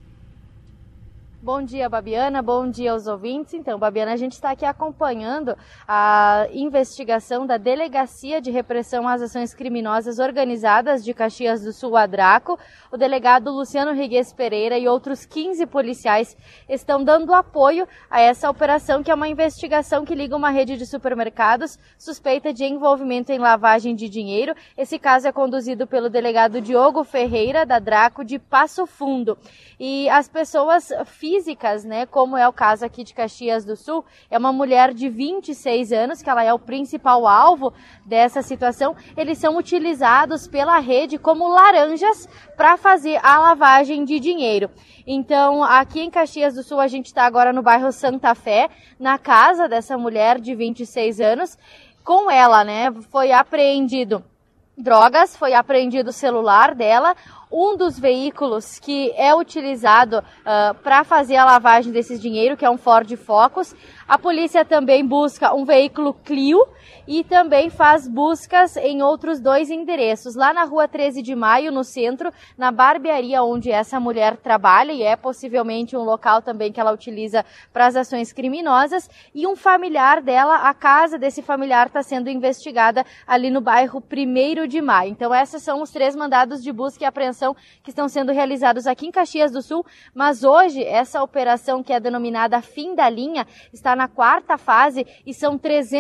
Bom dia, Babiana. Bom dia aos ouvintes. Então, Babiana, a gente está aqui acompanhando a investigação da Delegacia de Repressão às Ações Criminosas Organizadas de Caxias do Sul, a DRACO. O delegado Luciano Rigues Pereira e outros 15 policiais estão dando apoio a essa operação, que é uma investigação que liga uma rede de supermercados suspeita de envolvimento em lavagem de dinheiro. Esse caso é conduzido pelo delegado Diogo Ferreira, da DRACO de Passo Fundo. E as pessoas físicas físicas, né, como é o caso aqui de Caxias do Sul, é uma mulher de 26 anos, que ela é o principal alvo dessa situação. Eles são utilizados pela rede como laranjas para fazer a lavagem de dinheiro. Então, aqui em Caxias do Sul, a gente está agora no bairro Santa Fé, na casa dessa mulher de 26 anos. Com ela, né, foi apreendido drogas, foi apreendido o celular dela, um dos veículos que é utilizado para fazer a lavagem desses dinheiro, que é um Ford Focus. A polícia também busca um veículo Clio e também faz buscas em outros 2 endereços. Lá na rua 13 de Maio, no centro, na barbearia onde essa mulher trabalha, e é possivelmente um local também que ela utiliza para as ações criminosas. E um familiar dela, a casa desse familiar está sendo investigada ali no bairro 1º de Maio. Então esses são os 3 mandados de busca e apreensão que estão sendo realizados aqui em Caxias do Sul. Mas hoje, essa operação, que é denominada Fim da Linha, está na 4ª fase e são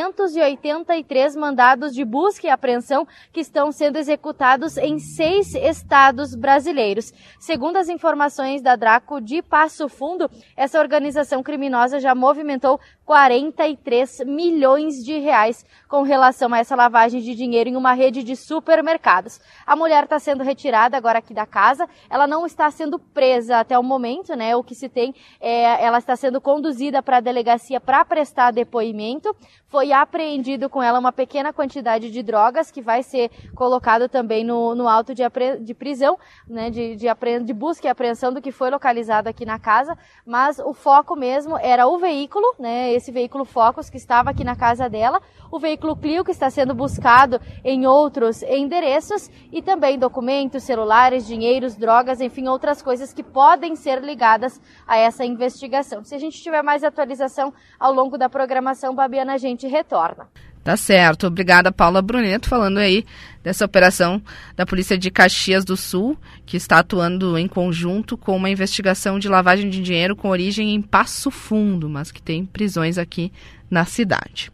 383 mandados de busca e apreensão que estão sendo executados em 6 estados brasileiros. Segundo as informações da Draco de Passo Fundo, essa organização criminosa já movimentou 43 milhões de reais com relação a essa lavagem de dinheiro em uma rede de supermercados. A mulher está sendo retirada agora aqui da casa, ela não está sendo presa até o momento, né? O que se tem ela está sendo conduzida para a delegacia para prestar depoimento. Foi apreendido com ela uma pequena quantidade de drogas que vai ser colocado também no auto de prisão, né? De busca e apreensão do que foi localizado aqui na casa, mas o foco mesmo era o veículo, né? Esse veículo Focus que estava aqui na casa dela, o veículo Clio que está sendo buscado em outros endereços e também documentos, celulares, dinheiros, drogas, enfim, outras coisas que podem ser ligadas a essa investigação. Se a gente tiver mais atualização ao longo da programação, Babiana, a gente retorna. Tá certo. Obrigada, Paula Bruneto, falando aí dessa operação da Polícia de Caxias do Sul, que está atuando em conjunto com uma investigação de lavagem de dinheiro com origem em Passo Fundo, mas que tem prisões aqui na cidade.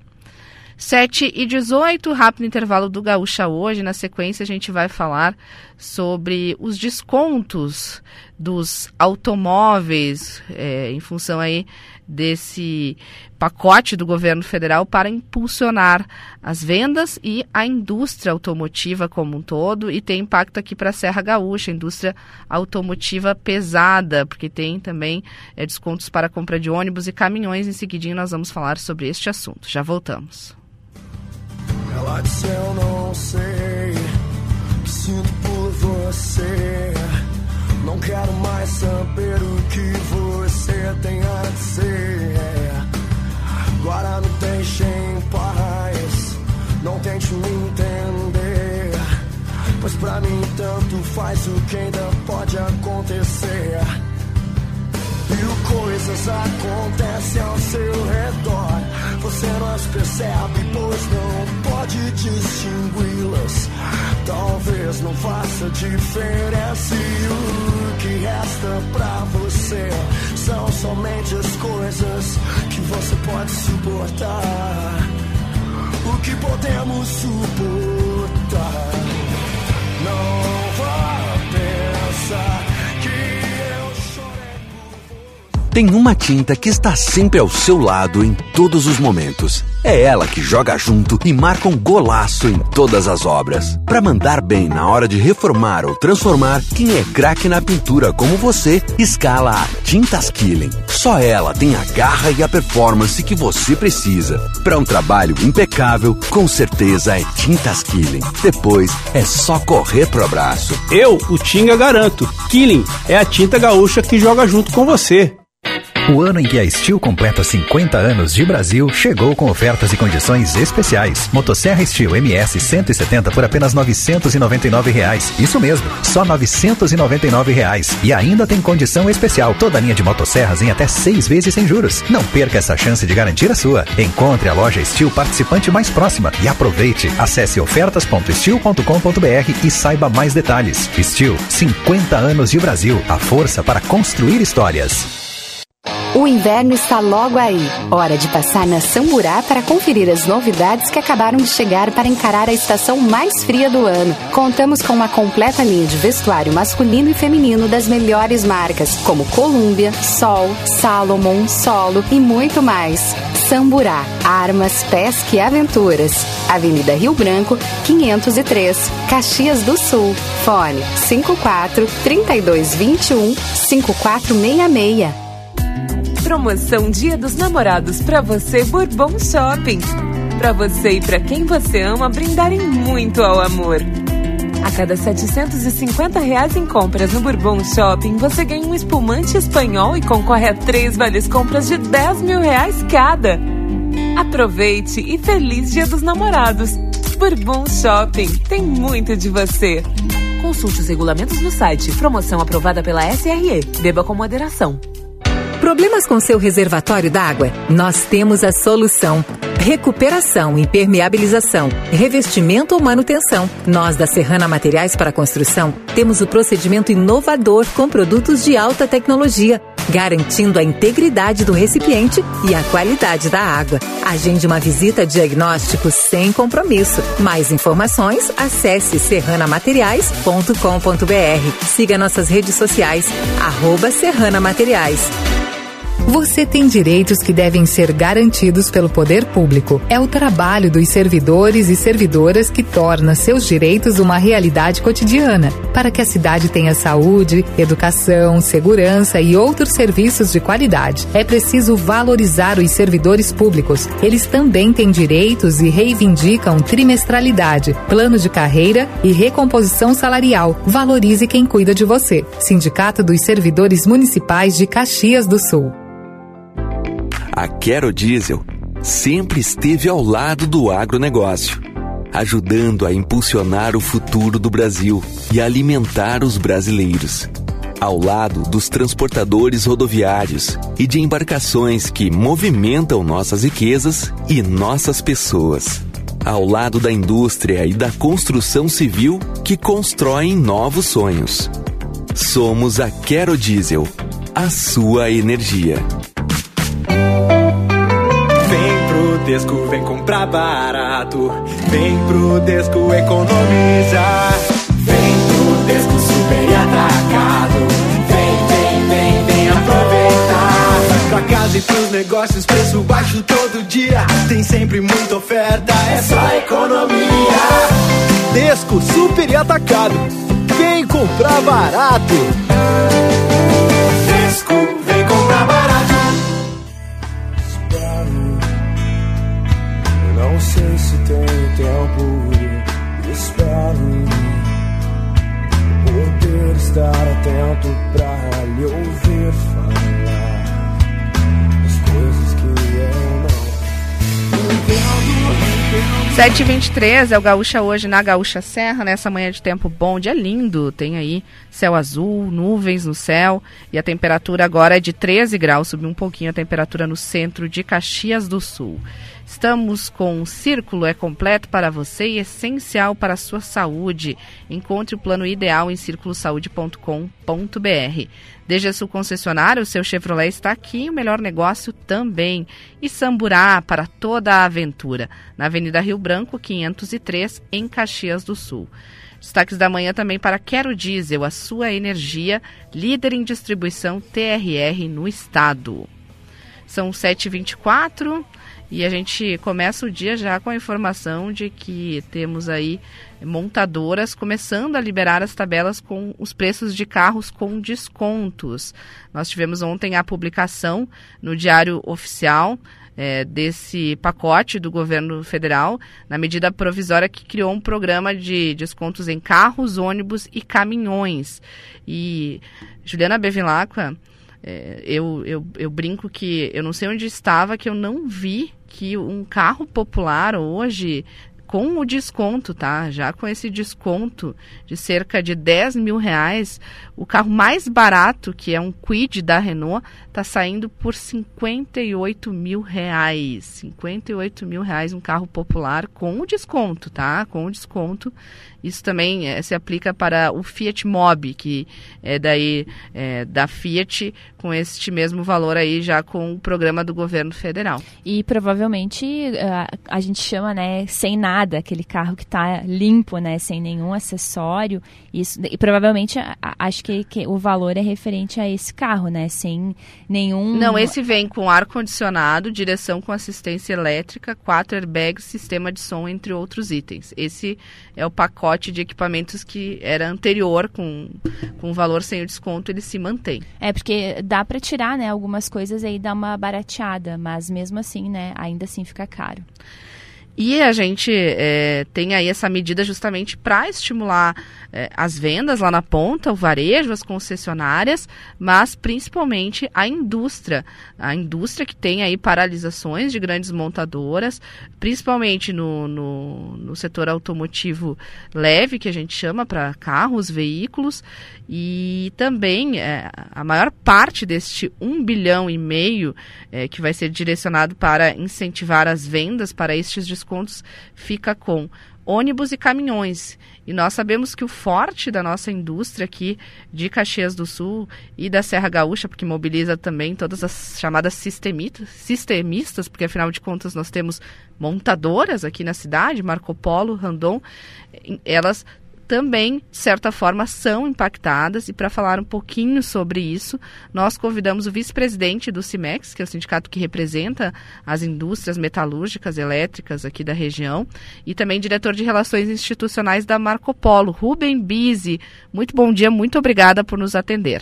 7h18, rápido intervalo do Gaúcha Hoje. Na sequência, a gente vai falar sobre os descontos dos automóveis em função aí desse pacote do governo federal para impulsionar as vendas e a indústria automotiva como um todo, e tem impacto aqui para a Serra Gaúcha, indústria automotiva pesada, porque tem também descontos para a compra de ônibus e caminhões. Em seguidinho nós vamos falar sobre este assunto. Já voltamos. Ela disse: eu não sei o que sinto por você. Não quero mais saber o que você tem a dizer. Agora me deixe em paz, não tente me entender, pois pra mim tanto faz o que ainda pode acontecer. E coisas acontecem ao seu redor, você não as percebe, pois não pode distingui-las. Talvez não faça diferença, e o que resta pra você são somente as coisas que você pode suportar, o que podemos suportar. Não vá pensar que tem uma tinta que está sempre ao seu lado em todos os momentos. É ela que joga junto e marca um golaço em todas as obras. Para mandar bem na hora de reformar ou transformar, quem é craque na pintura como você, escala a Tintas Killing. Só ela tem a garra e a performance que você precisa. Para um trabalho impecável, com certeza é Tintas Killing. Depois é só correr pro abraço. Eu, o Tinga, garanto. Killing é a tinta gaúcha que joga junto com você. O ano em que a Steel completa 50 anos de Brasil chegou com ofertas e condições especiais. Motosserra Steel MS 170 por apenas R$ 999. Isso mesmo, só R$ 999. E ainda tem condição especial. Toda a linha de motosserras em até 6 vezes sem juros. Não perca essa chance de garantir a sua. Encontre a loja Steel participante mais próxima e aproveite. Acesse ofertas.steel.com.br e saiba mais detalhes. Steel, 50 anos de Brasil. A força para construir histórias. O inverno está logo aí. Hora de passar na Samburá para conferir as novidades que acabaram de chegar para encarar a estação mais fria do ano. Contamos com uma completa linha de vestuário masculino e feminino das melhores marcas, como Columbia, Sol, Salomon, Solo e muito mais. Samburá, armas, pesca e aventuras. Avenida Rio Branco, 503, Caxias do Sul. Fone 54 3221 5466. Promoção Dia dos Namorados para você Bourbon Shopping. Para você e para quem você ama brindarem muito ao amor. A cada R$750 em compras no Bourbon Shopping, você ganha um espumante espanhol e concorre a 3 vales compras de R$10.000 cada. Aproveite e feliz Dia dos Namorados. Bourbon Shopping, tem muito de você. Consulte os regulamentos no site. Promoção aprovada pela SRE. Beba com moderação. Problemas com seu reservatório d'água? Nós temos a solução. Recuperação, impermeabilização, revestimento ou manutenção. Nós da Serrana Materiais para Construção temos o procedimento inovador com produtos de alta tecnologia, garantindo a integridade do recipiente e a qualidade da água. Agende uma visita diagnóstico sem compromisso. Mais informações, acesse serranamateriais.com.br. Siga nossas redes sociais, @Serrana Materiais. Você tem direitos que devem ser garantidos pelo poder público. É o trabalho dos servidores e servidoras que torna seus direitos uma realidade cotidiana. Para que a cidade tenha saúde, educação, segurança e outros serviços de qualidade, é preciso valorizar os servidores públicos. Eles também têm direitos e reivindicam trimestralidade, plano de carreira e recomposição salarial. Valorize quem cuida de você. Sindicato dos Servidores Municipais de Caxias do Sul. A Quero Diesel sempre esteve ao lado do agronegócio, ajudando a impulsionar o futuro do Brasil e alimentar os brasileiros. Ao lado dos transportadores rodoviários e de embarcações que movimentam nossas riquezas e nossas pessoas. Ao lado da indústria e da construção civil que constroem novos sonhos. Somos a Quero Diesel, a sua energia. Desco, vem comprar barato. Vem pro Desco economizar. Vem pro Desco super e atacado. Vem aproveitar. Pra casa e pros negócios, preço baixo todo dia. Tem sempre muita oferta, é só economia. Desco super e atacado. Vem comprar barato. Desco, vem comprar barato. Não sei se tenho tempo, espero poder estar atento pra lhe ouvir falar as coisas que eu não entendo. 7h23 é o Gaúcha hoje na Gaúcha Serra, nessa manhã de tempo bom, dia lindo, tem aí céu azul, nuvens no céu e a temperatura agora é de 13 graus, subiu um pouquinho a temperatura no centro de Caxias do Sul. Estamos com o Círculo é completo para você e essencial para a sua saúde. Encontre o plano ideal em circulosaude.com.br. DGSul Concessionário, o seu Chevrolet está aqui, o melhor negócio também. E Samburá para toda a aventura, na Avenida Rio Branco, 503, em Caxias do Sul. Destaques da manhã também para Quero Diesel, a sua energia, líder em distribuição TRR no estado. São 7h24 e a gente começa o dia já com a informação de que temos aí montadoras começando a liberar as tabelas com os preços de carros com descontos. Nós tivemos ontem a publicação no Diário Oficial desse pacote do governo federal, na medida provisória que criou um programa de descontos em carros, ônibus e caminhões. E Juliana Bevilacqua, eu brinco que eu não sei onde estava, que eu não vi que um carro popular hoje com o desconto, tá? Já com esse desconto de cerca de R$10 mil, o carro mais barato, que é um Kwid da Renault, está saindo por R$58 mil. R$58 mil, um carro popular com o desconto, tá? Com o desconto. Isso também se aplica para o Fiat Mobi, que é daí da Fiat, com este mesmo valor aí, já com o programa do governo federal. E provavelmente a gente chama, né, sem nada, aquele carro que está limpo, né, sem nenhum acessório. Isso, e provavelmente acho que o valor é referente a esse carro, né, sem nenhum... Não, esse vem com ar-condicionado, direção com assistência elétrica, 4 airbags, sistema de som, entre outros itens. Esse é o pacote de equipamentos que era anterior, com o valor sem o desconto, ele se mantém. Porque dá para tirar, né, algumas coisas aí, dá uma barateada, mas mesmo assim, né, ainda assim fica caro. E a gente tem aí essa medida justamente para estimular as vendas lá na ponta, o varejo, as concessionárias, mas principalmente a indústria que tem aí paralisações de grandes montadoras, principalmente no setor automotivo leve, que a gente chama, para carros, veículos, e também a maior parte deste 1,5 bilhão que vai ser direcionado para incentivar as vendas para estes descontos fica com ônibus e caminhões. E nós sabemos que o forte da nossa indústria aqui de Caxias do Sul e da Serra Gaúcha, porque mobiliza também todas as chamadas sistemistas, porque afinal de contas nós temos montadoras aqui na cidade, Marco Polo, Randon, elas também, de certa forma, são impactadas. E para falar um pouquinho sobre isso, nós convidamos o vice-presidente do CIMEX, que é o sindicato que representa as indústrias metalúrgicas, elétricas aqui da região, e também diretor de Relações Institucionais da Marco Polo, Rubem Bise. Muito bom dia, muito obrigada por nos atender.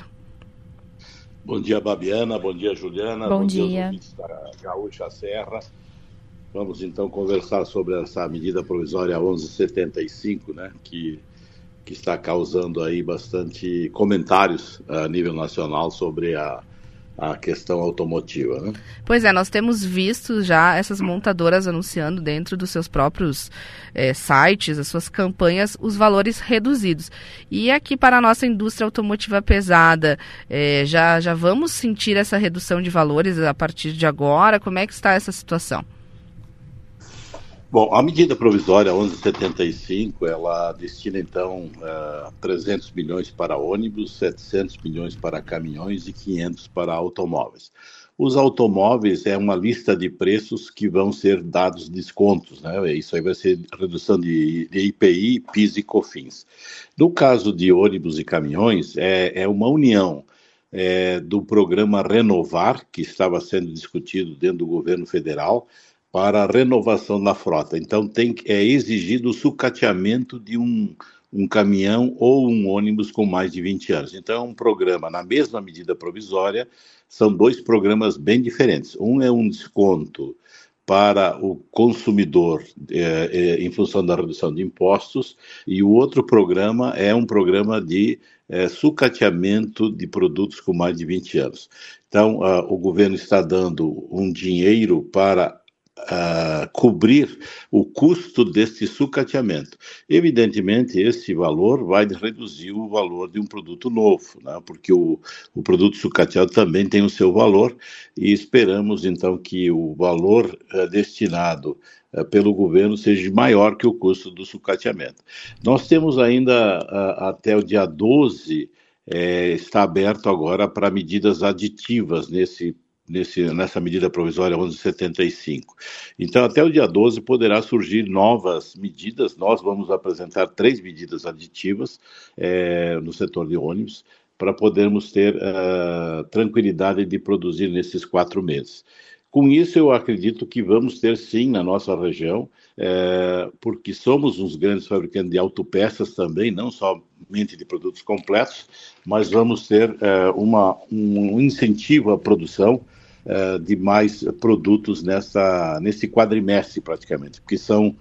Bom dia, Babiana, bom dia, Juliana. Bom dia. Aos ouvintes da Gaúcha Serra. Vamos então conversar sobre essa medida provisória 1175, né, que está causando aí bastante comentários a nível nacional sobre a questão automotiva, né? Pois é, nós temos visto já essas montadoras anunciando dentro dos seus próprios sites, as suas campanhas, os valores reduzidos. E aqui para a nossa indústria automotiva pesada, já vamos sentir essa redução de valores a partir de agora? Como é que está essa situação? Bom, a medida provisória 1175, ela destina então 300 milhões para ônibus, 700 milhões para caminhões e 500 para automóveis. Os automóveis é uma lista de preços que vão ser dados descontos, né? Isso aí vai ser redução de IPI, PIS e COFINS. No caso de ônibus e caminhões, é uma união do programa Renovar, que estava sendo discutido dentro do governo federal, para a renovação da frota. Então, é exigido o sucateamento de um caminhão ou um ônibus com mais de 20 anos. Então, é um programa, na mesma medida provisória, são dois programas bem diferentes. Um é um desconto para o consumidor em função da redução de impostos, e o outro programa é um programa de sucateamento de produtos com mais de 20 anos. Então, o governo está dando um dinheiro para cobrir o custo desse sucateamento. Evidentemente, esse valor vai reduzir o valor de um produto novo, né? Porque o produto sucateado também tem o seu valor, e esperamos então que o valor destinado pelo governo seja maior que o custo do sucateamento. Nós temos ainda até o dia 12, está aberto agora para medidas aditivas nessa medida provisória 1175. Então, até o dia 12 poderá surgir novas medidas. Nós vamos apresentar 3 medidas aditivas no setor de ônibus, para podermos ter tranquilidade de produzir nesses 4 meses. Com isso, eu acredito que vamos ter, sim, na nossa região, porque somos uns grandes fabricantes de autopeças também, não somente de produtos completos, mas vamos ter um incentivo à produção de mais produtos nesse quadrimestre, praticamente, porque são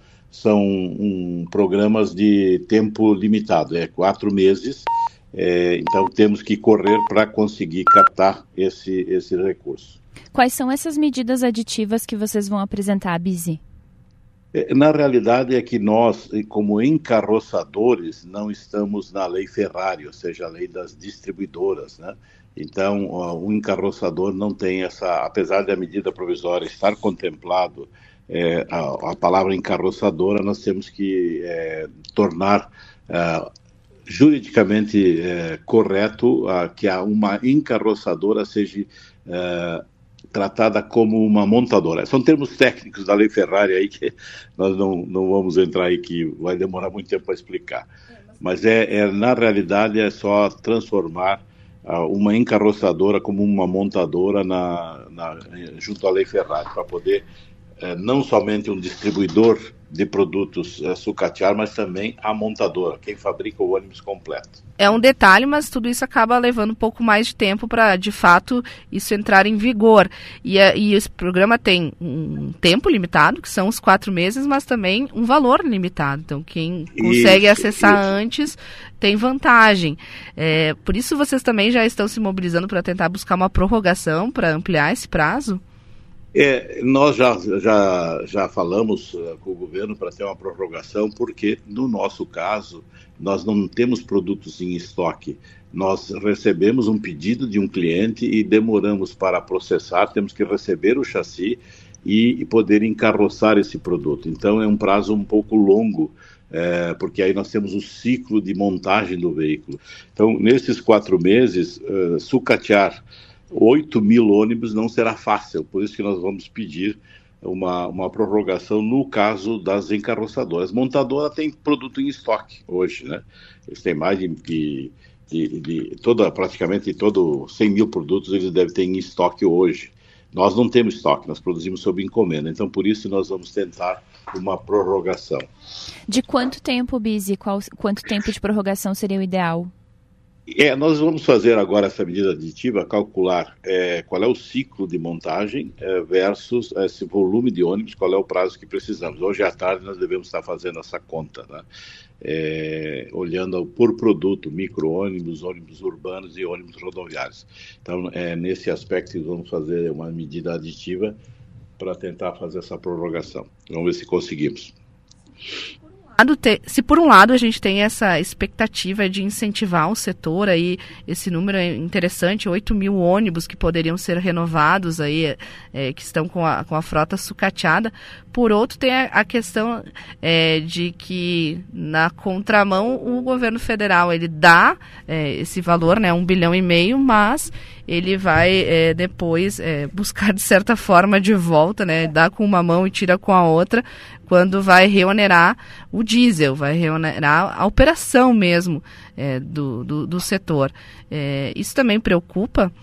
programas de tempo limitado, 4 meses, então temos que correr para conseguir captar esse recurso. Quais são essas medidas aditivas que vocês vão apresentar, Bise? Na realidade é que nós, como encarroçadores, não estamos na lei Ferrari, ou seja, a lei das distribuidoras, né? Então, o encarroçador não tem essa, apesar da medida provisória estar contemplado a palavra encarroçadora, nós temos que tornar juridicamente correto que uma encarroçadora seja tratada como uma montadora. São termos técnicos da lei Ferrari aí que nós não vamos entrar aí, que vai demorar muito tempo para explicar. Mas na realidade é só transformar uma encarroçadora como uma montadora junto à lei Ferrari, para poder não somente um distribuidor de produtos sucatear, mas também a montadora, quem fabrica o ônibus completo. É um detalhe, mas tudo isso acaba levando um pouco mais de tempo para, de fato, isso entrar em vigor. E esse programa tem um tempo limitado, que são os 4 meses, mas também um valor limitado. Então, quem consegue acessar antes tem vantagem. Por isso, vocês também já estão se mobilizando para tentar buscar uma prorrogação para ampliar esse prazo? Nós já falamos com o governo para ter uma prorrogação, porque no nosso caso nós não temos produtos em estoque. Nós recebemos um pedido de um cliente e demoramos para processar, temos que receber o chassi e poder encarroçar esse produto. Então é um prazo um pouco longo, porque aí nós temos o ciclo de montagem do veículo. Então, nesses 4 meses, sucatear 8.000 ônibus não será fácil, por isso que nós vamos pedir uma prorrogação no caso das encarroçadoras. Montadora tem produto em estoque hoje, né? Eles têm mais praticamente 100 mil produtos eles devem ter em estoque hoje. Nós não temos estoque, nós produzimos sob encomenda, então por isso nós vamos tentar uma prorrogação. De quanto tempo, Bizzi? Quanto tempo de prorrogação seria o ideal? Nós vamos fazer agora essa medida aditiva, calcular qual é o ciclo de montagem versus esse volume de ônibus, qual é o prazo que precisamos. Hoje à tarde nós devemos estar fazendo essa conta, né? Olhando por produto, micro-ônibus, ônibus urbanos e ônibus rodoviários. Então, nesse aspecto, vamos fazer uma medida aditiva para tentar fazer essa prorrogação. Vamos ver se conseguimos. Se por um lado a gente tem essa expectativa de incentivar o setor, aí esse número é interessante, 8.000 ônibus que poderiam ser renovados aí, que estão com a frota sucateada. Por outro, tem a questão de que na contramão o governo federal ele dá esse valor, né, 1,5 bilhão, mas ele vai depois buscar de certa forma de volta, né, dá com uma mão e tira com a outra, quando vai reonerar o diesel, vai reonerar a operação mesmo do setor. Isso também preocupa?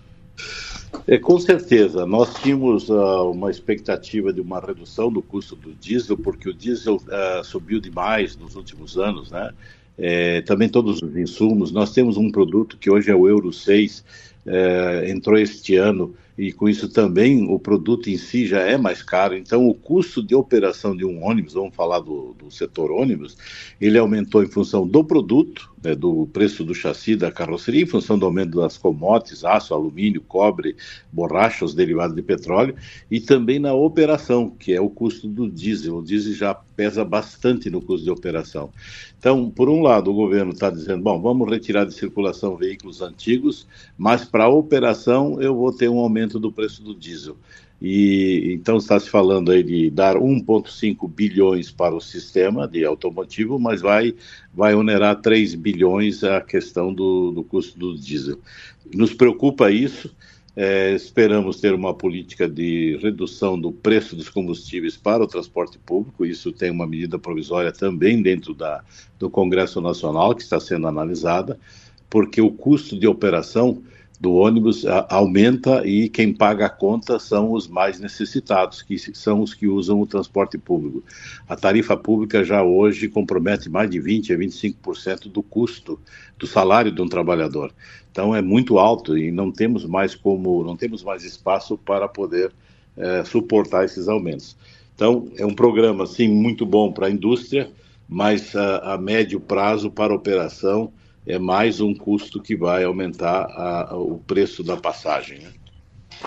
Com certeza. Nós tínhamos uma expectativa de uma redução do custo do diesel, porque o diesel subiu demais nos últimos anos, né? Também todos os insumos. Nós temos um produto que hoje é o Euro 6, entrou este ano, e com isso também o produto em si já é mais caro. Então o custo de operação de um ônibus, vamos falar do setor ônibus, ele aumentou em função do produto, do preço do chassi, da carroceria, em função do aumento das commodities, aço, alumínio, cobre, borracha, os derivados de petróleo, e também na operação, que é o custo do diesel. O diesel já pesa bastante no custo de operação. Então, por um lado, o governo está dizendo, bom, vamos retirar de circulação veículos antigos, mas para a operação eu vou ter um aumento do preço do diesel. E então está se falando aí de dar 1,5 bilhões para o sistema de automotivo, mas vai onerar 3 bilhões a questão do custo do diesel. Nos preocupa isso. Esperamos ter uma política de redução do preço dos combustíveis para o transporte público. Isso tem uma medida provisória também dentro do Congresso Nacional, que está sendo analisada, porque o custo de operação do ônibus aumenta e quem paga a conta são os mais necessitados, que são os que usam o transporte público. A tarifa pública já hoje compromete mais de 20% a 25% do custo do salário de um trabalhador. Então é muito alto e não temos mais espaço para poder suportar esses aumentos. Então é um programa sim muito bom para a indústria, mas a médio prazo para a operação é mais um custo que vai aumentar o preço da passagem, né?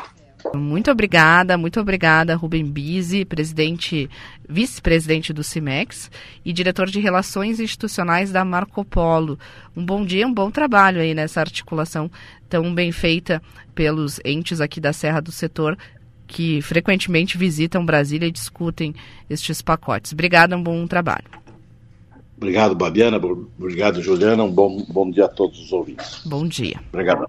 Muito obrigada, Rubem Bise, vice-presidente do CIMEX e diretor de Relações Institucionais da Marco Polo. Um bom dia, um bom trabalho aí nessa articulação tão bem feita pelos entes aqui da Serra do Setor, que frequentemente visitam Brasília e discutem estes pacotes. Obrigada, um bom trabalho. Obrigado, Babiana. Obrigado, Juliana. Um bom dia a todos os ouvintes. Bom dia. Obrigado.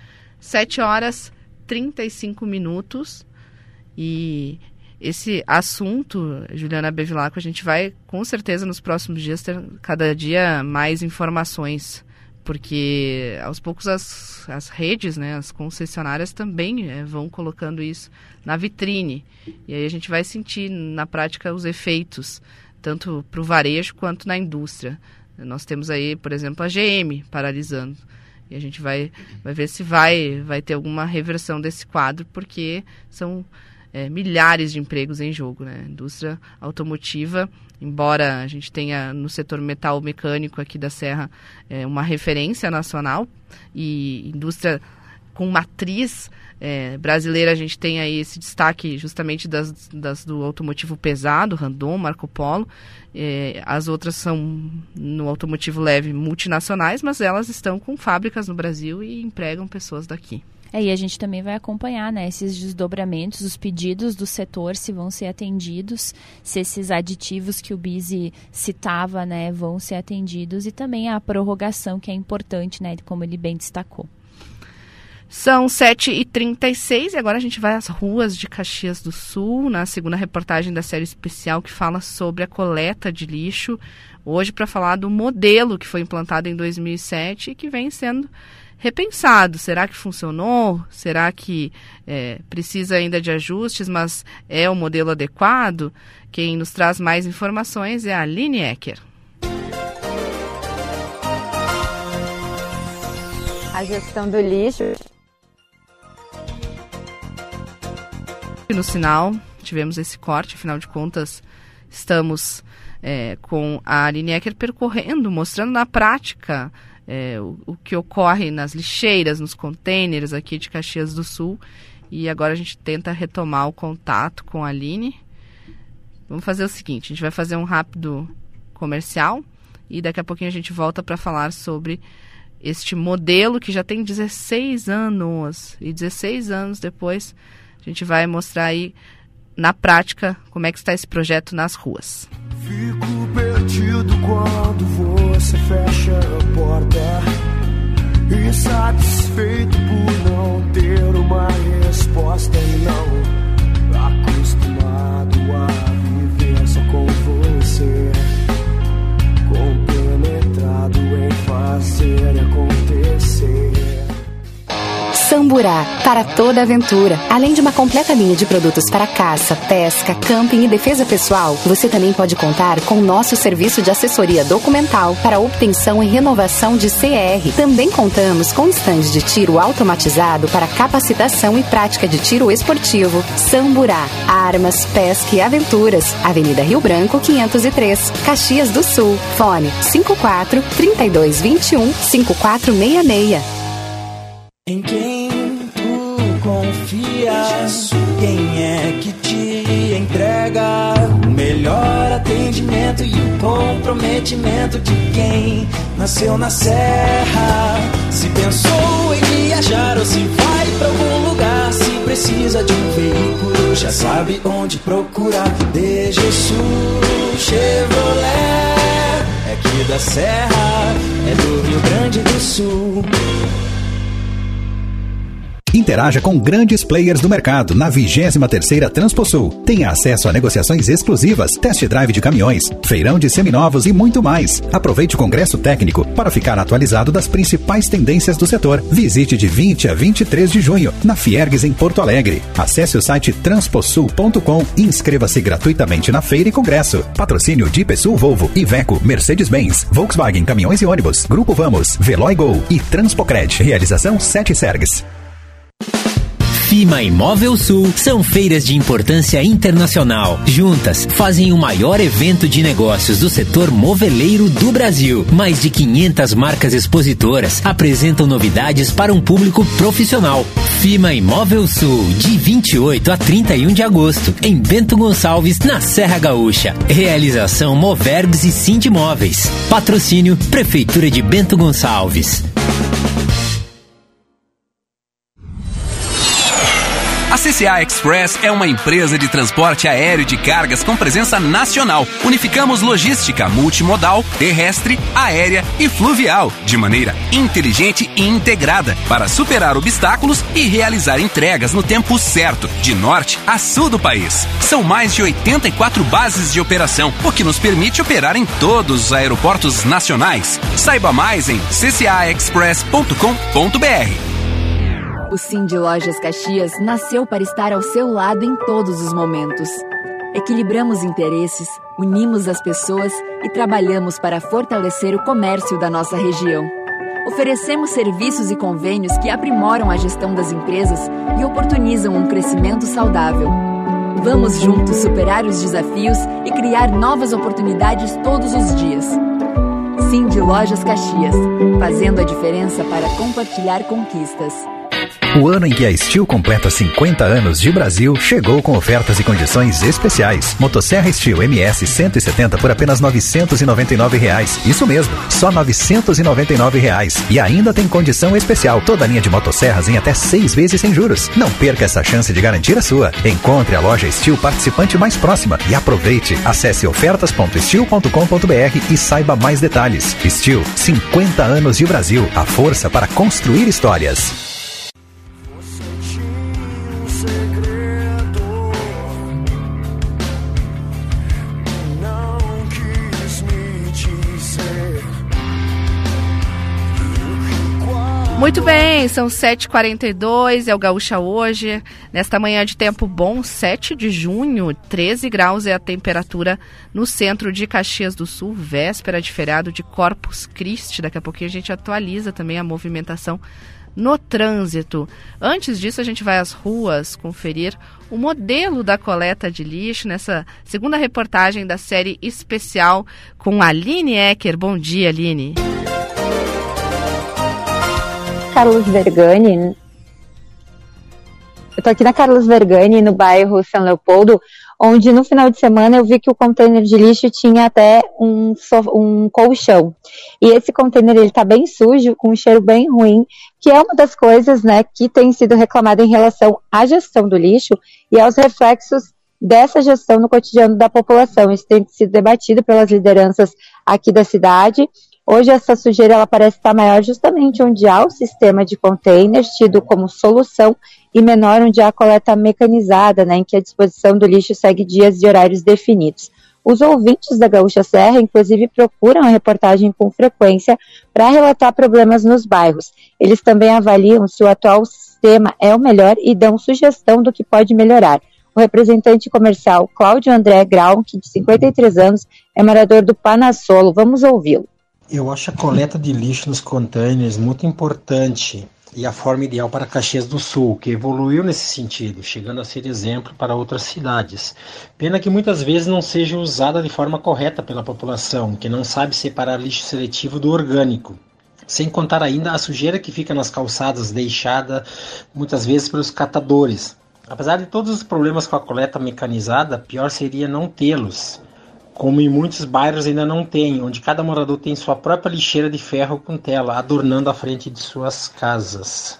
7h35 e esse assunto, Juliana Bevilacqua, a gente vai com certeza nos próximos dias ter cada dia mais informações, porque aos poucos as redes, né, as concessionárias também vão colocando isso na vitrine, e aí a gente vai sentir na prática os efeitos, tanto para o varejo quanto na indústria. Nós temos aí, por exemplo, a GM paralisando, e a gente vai ver se vai ter alguma reversão desse quadro, porque são milhares de empregos em jogo, né? A indústria automotiva, embora a gente tenha no setor metal mecânico aqui da Serra uma referência nacional, e indústria com matriz brasileira, a gente tem aí esse destaque justamente das do automotivo pesado, Randon, Marco Polo. As outras são no automotivo leve multinacionais, mas elas estão com fábricas no Brasil e empregam pessoas daqui. E a gente também vai acompanhar, né, esses desdobramentos, os pedidos do setor, se vão ser atendidos, se esses aditivos que o Bise citava, né, vão ser atendidos, e também a prorrogação, que é importante, né, como ele bem destacou. São 7h36 e agora a gente vai às ruas de Caxias do Sul, na segunda reportagem da série especial que fala sobre a coleta de lixo. Hoje para falar do modelo que foi implantado em 2007 e que vem sendo repensado. Será que funcionou? Será que precisa ainda de ajustes, mas é o modelo adequado? Quem nos traz mais informações é a Aline Ecker. A gestão do lixo. No sinal, tivemos esse corte, afinal de contas, estamos com a Aline Ecker percorrendo, mostrando na prática o que ocorre nas lixeiras, nos contêineres aqui de Caxias do Sul. E agora a gente tenta retomar o contato com a Aline. Vamos fazer o seguinte, a gente vai fazer um rápido comercial e daqui a pouquinho a gente volta para falar sobre este modelo que já tem 16 anos. E 16 anos depois, a gente vai mostrar aí na prática como é que está esse projeto nas ruas. Fico perdido quando você fecha a porta, insatisfeito por não ter uma resposta, não acostumado a viver só com você, compenetrado em fazer acontecer. Samburá, para toda aventura. Além de uma completa linha de produtos para caça, pesca, camping e defesa pessoal, você também pode contar com o nosso serviço de assessoria documental para obtenção e renovação de CR. Também contamos com estande de tiro automatizado para capacitação e prática de tiro esportivo. Samburá, armas, pesca e aventuras. Avenida Rio Branco, 503, Caxias do Sul. Fone 54-3221-5466. Em quem tu confias? Quem é que te entrega o melhor atendimento e o comprometimento de quem nasceu na Serra? Se pensou em viajar ou se vai pra algum lugar, se precisa de um veículo, já sabe onde procurar. DGSU Chevrolet é aqui da Serra, é do Rio Grande do Sul. Interaja com grandes players do mercado na 23ª Transposul. Tenha acesso a negociações exclusivas, test drive de caminhões, feirão de seminovos e muito mais. Aproveite o congresso técnico para ficar atualizado das principais tendências do setor. Visite de 20 a 23 de junho na Fiergues em Porto Alegre. Acesse o site transposul.com e inscreva-se gratuitamente na feira e congresso. Patrocínio de Pessul Volvo, Iveco, Mercedes-Benz, Volkswagen Caminhões e Ônibus, Grupo Vamos, Veloy Gol e Transpocred. Realização 7 Sergues. FIMA e Móvel Sul são feiras de importância internacional. Juntas, fazem o maior evento de negócios do setor moveleiro do Brasil. Mais de 500 marcas expositoras apresentam novidades para um público profissional. FIMA e Móvel Sul, de 28 a 31 de agosto, em Bento Gonçalves, na Serra Gaúcha. Realização Moverbs e Sindimóveis. Patrocínio Prefeitura de Bento Gonçalves. A CCA Express é uma empresa de transporte aéreo de cargas com presença nacional. Unificamos logística multimodal, terrestre, aérea e fluvial, de maneira inteligente e integrada, para superar obstáculos e realizar entregas no tempo certo, de norte a sul do país. São mais de 84 bases de operação, o que nos permite operar em todos os aeroportos nacionais. Saiba mais em ccaexpress.com.br. O Cindy Lojas Caxias nasceu para estar ao seu lado em todos os momentos. Equilibramos interesses, unimos as pessoas e trabalhamos para fortalecer o comércio da nossa região. Oferecemos serviços e convênios que aprimoram a gestão das empresas e oportunizam um crescimento saudável. Vamos juntos superar os desafios e criar novas oportunidades todos os dias. Cindy Lojas Caxias, fazendo a diferença para compartilhar conquistas. O ano em que a Steel completa 50 anos de Brasil chegou com ofertas e condições especiais. Motosserra Steel MS 170 por apenas R$ 999. Isso mesmo, só R$ 999. E ainda tem condição especial. Toda a linha de motosserras em até 6 vezes sem juros. Não perca essa chance de garantir a sua. Encontre a loja Steel participante mais próxima e aproveite. Acesse ofertas.steel.com.br e saiba mais detalhes. Steel, 50 anos de Brasil. A força para construir histórias. Muito bem, são 7h42, é o Gaúcha Hoje, nesta manhã de tempo bom, 7 de junho, 13 graus é a temperatura no centro de Caxias do Sul, véspera de feriado de Corpus Christi. Daqui a pouquinho a gente atualiza também a movimentação no trânsito. Antes disso, a gente vai às ruas conferir o modelo da coleta de lixo nessa segunda reportagem da série especial com a Aline Ecker. Bom dia, Aline. Carlos Vergani. Eu tô aqui na Carlos Vergani, no bairro São Leopoldo, onde no final de semana eu vi que o container de lixo tinha até um colchão. E esse container, ele tá bem sujo, com um cheiro bem ruim, que é uma das coisas, né, que tem sido reclamada em relação à gestão do lixo e aos reflexos dessa gestão no cotidiano da população. Isso tem sido debatido pelas lideranças aqui da cidade. Hoje essa sujeira ela parece estar maior justamente onde há o sistema de containers tido como solução e menor onde há a coleta mecanizada, né, em que a disposição do lixo segue dias e horários definidos. Os ouvintes da Gaúcha Serra, inclusive, procuram a reportagem com frequência para relatar problemas nos bairros. Eles também avaliam se o atual sistema é o melhor e dão sugestão do que pode melhorar. O representante comercial Cláudio André Grau, que de 53 anos é morador do Panassolo. Vamos ouvi-lo. Eu acho a coleta de lixo nos containers muito importante e a forma ideal para Caxias do Sul, que evoluiu nesse sentido, chegando a ser exemplo para outras cidades. Pena que muitas vezes não seja usada de forma correta pela população, que não sabe separar lixo seletivo do orgânico. Sem contar ainda a sujeira que fica nas calçadas, deixada muitas vezes pelos catadores. Apesar de todos os problemas com a coleta mecanizada, pior seria não tê-los, como em muitos bairros ainda não tem, onde cada morador tem sua própria lixeira de ferro com tela, adornando a frente de suas casas.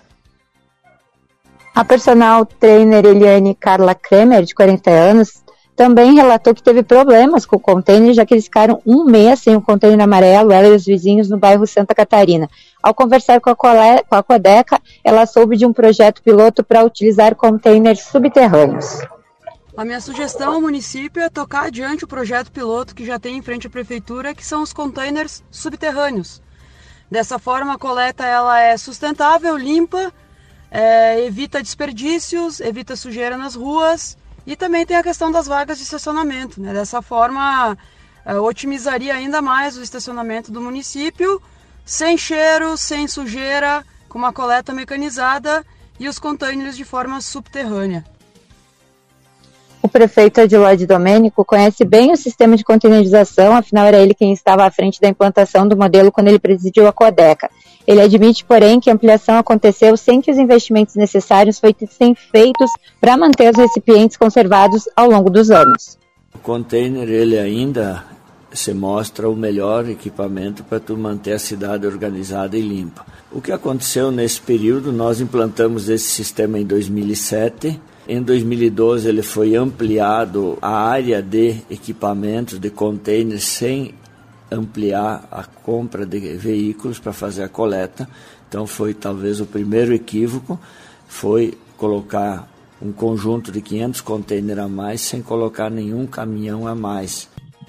A personal trainer Eliane Carla Kremer, de 40 anos, também relatou que teve problemas com o container, já que eles ficaram um mês sem o container amarelo, ela e os vizinhos, no bairro Santa Catarina. Ao conversar com a Codeca, ela soube de um projeto piloto para utilizar containers subterrâneos. A minha sugestão ao município é tocar adiante o projeto piloto que já tem em frente à prefeitura, que são os containers subterrâneos. Dessa forma, a coleta ela é sustentável, limpa, evita desperdícios, evita sujeira nas ruas e também tem a questão das vagas de estacionamento, né? Dessa forma, otimizaria ainda mais o estacionamento do município, sem cheiro, sem sujeira, com uma coleta mecanizada e os containers de forma subterrânea. O prefeito Adilóide Domênico conhece bem o sistema de containerização, afinal era ele quem estava à frente da implantação do modelo quando ele presidiu a Codeca. Ele admite, porém, que a ampliação aconteceu sem que os investimentos necessários fossem feitos para manter os recipientes conservados ao longo dos anos. O container, ele ainda se mostra o melhor equipamento para tu manter a cidade organizada e limpa. O que aconteceu nesse período, nós implantamos esse sistema em 2007. Em 2012 ele foi ampliado a área de equipamentos, de containers, sem ampliar a compra de veículos para fazer a coleta. Então foi talvez o primeiro equívoco, foi colocar um conjunto de 500 containers a mais sem colocar nenhum caminhão a mais.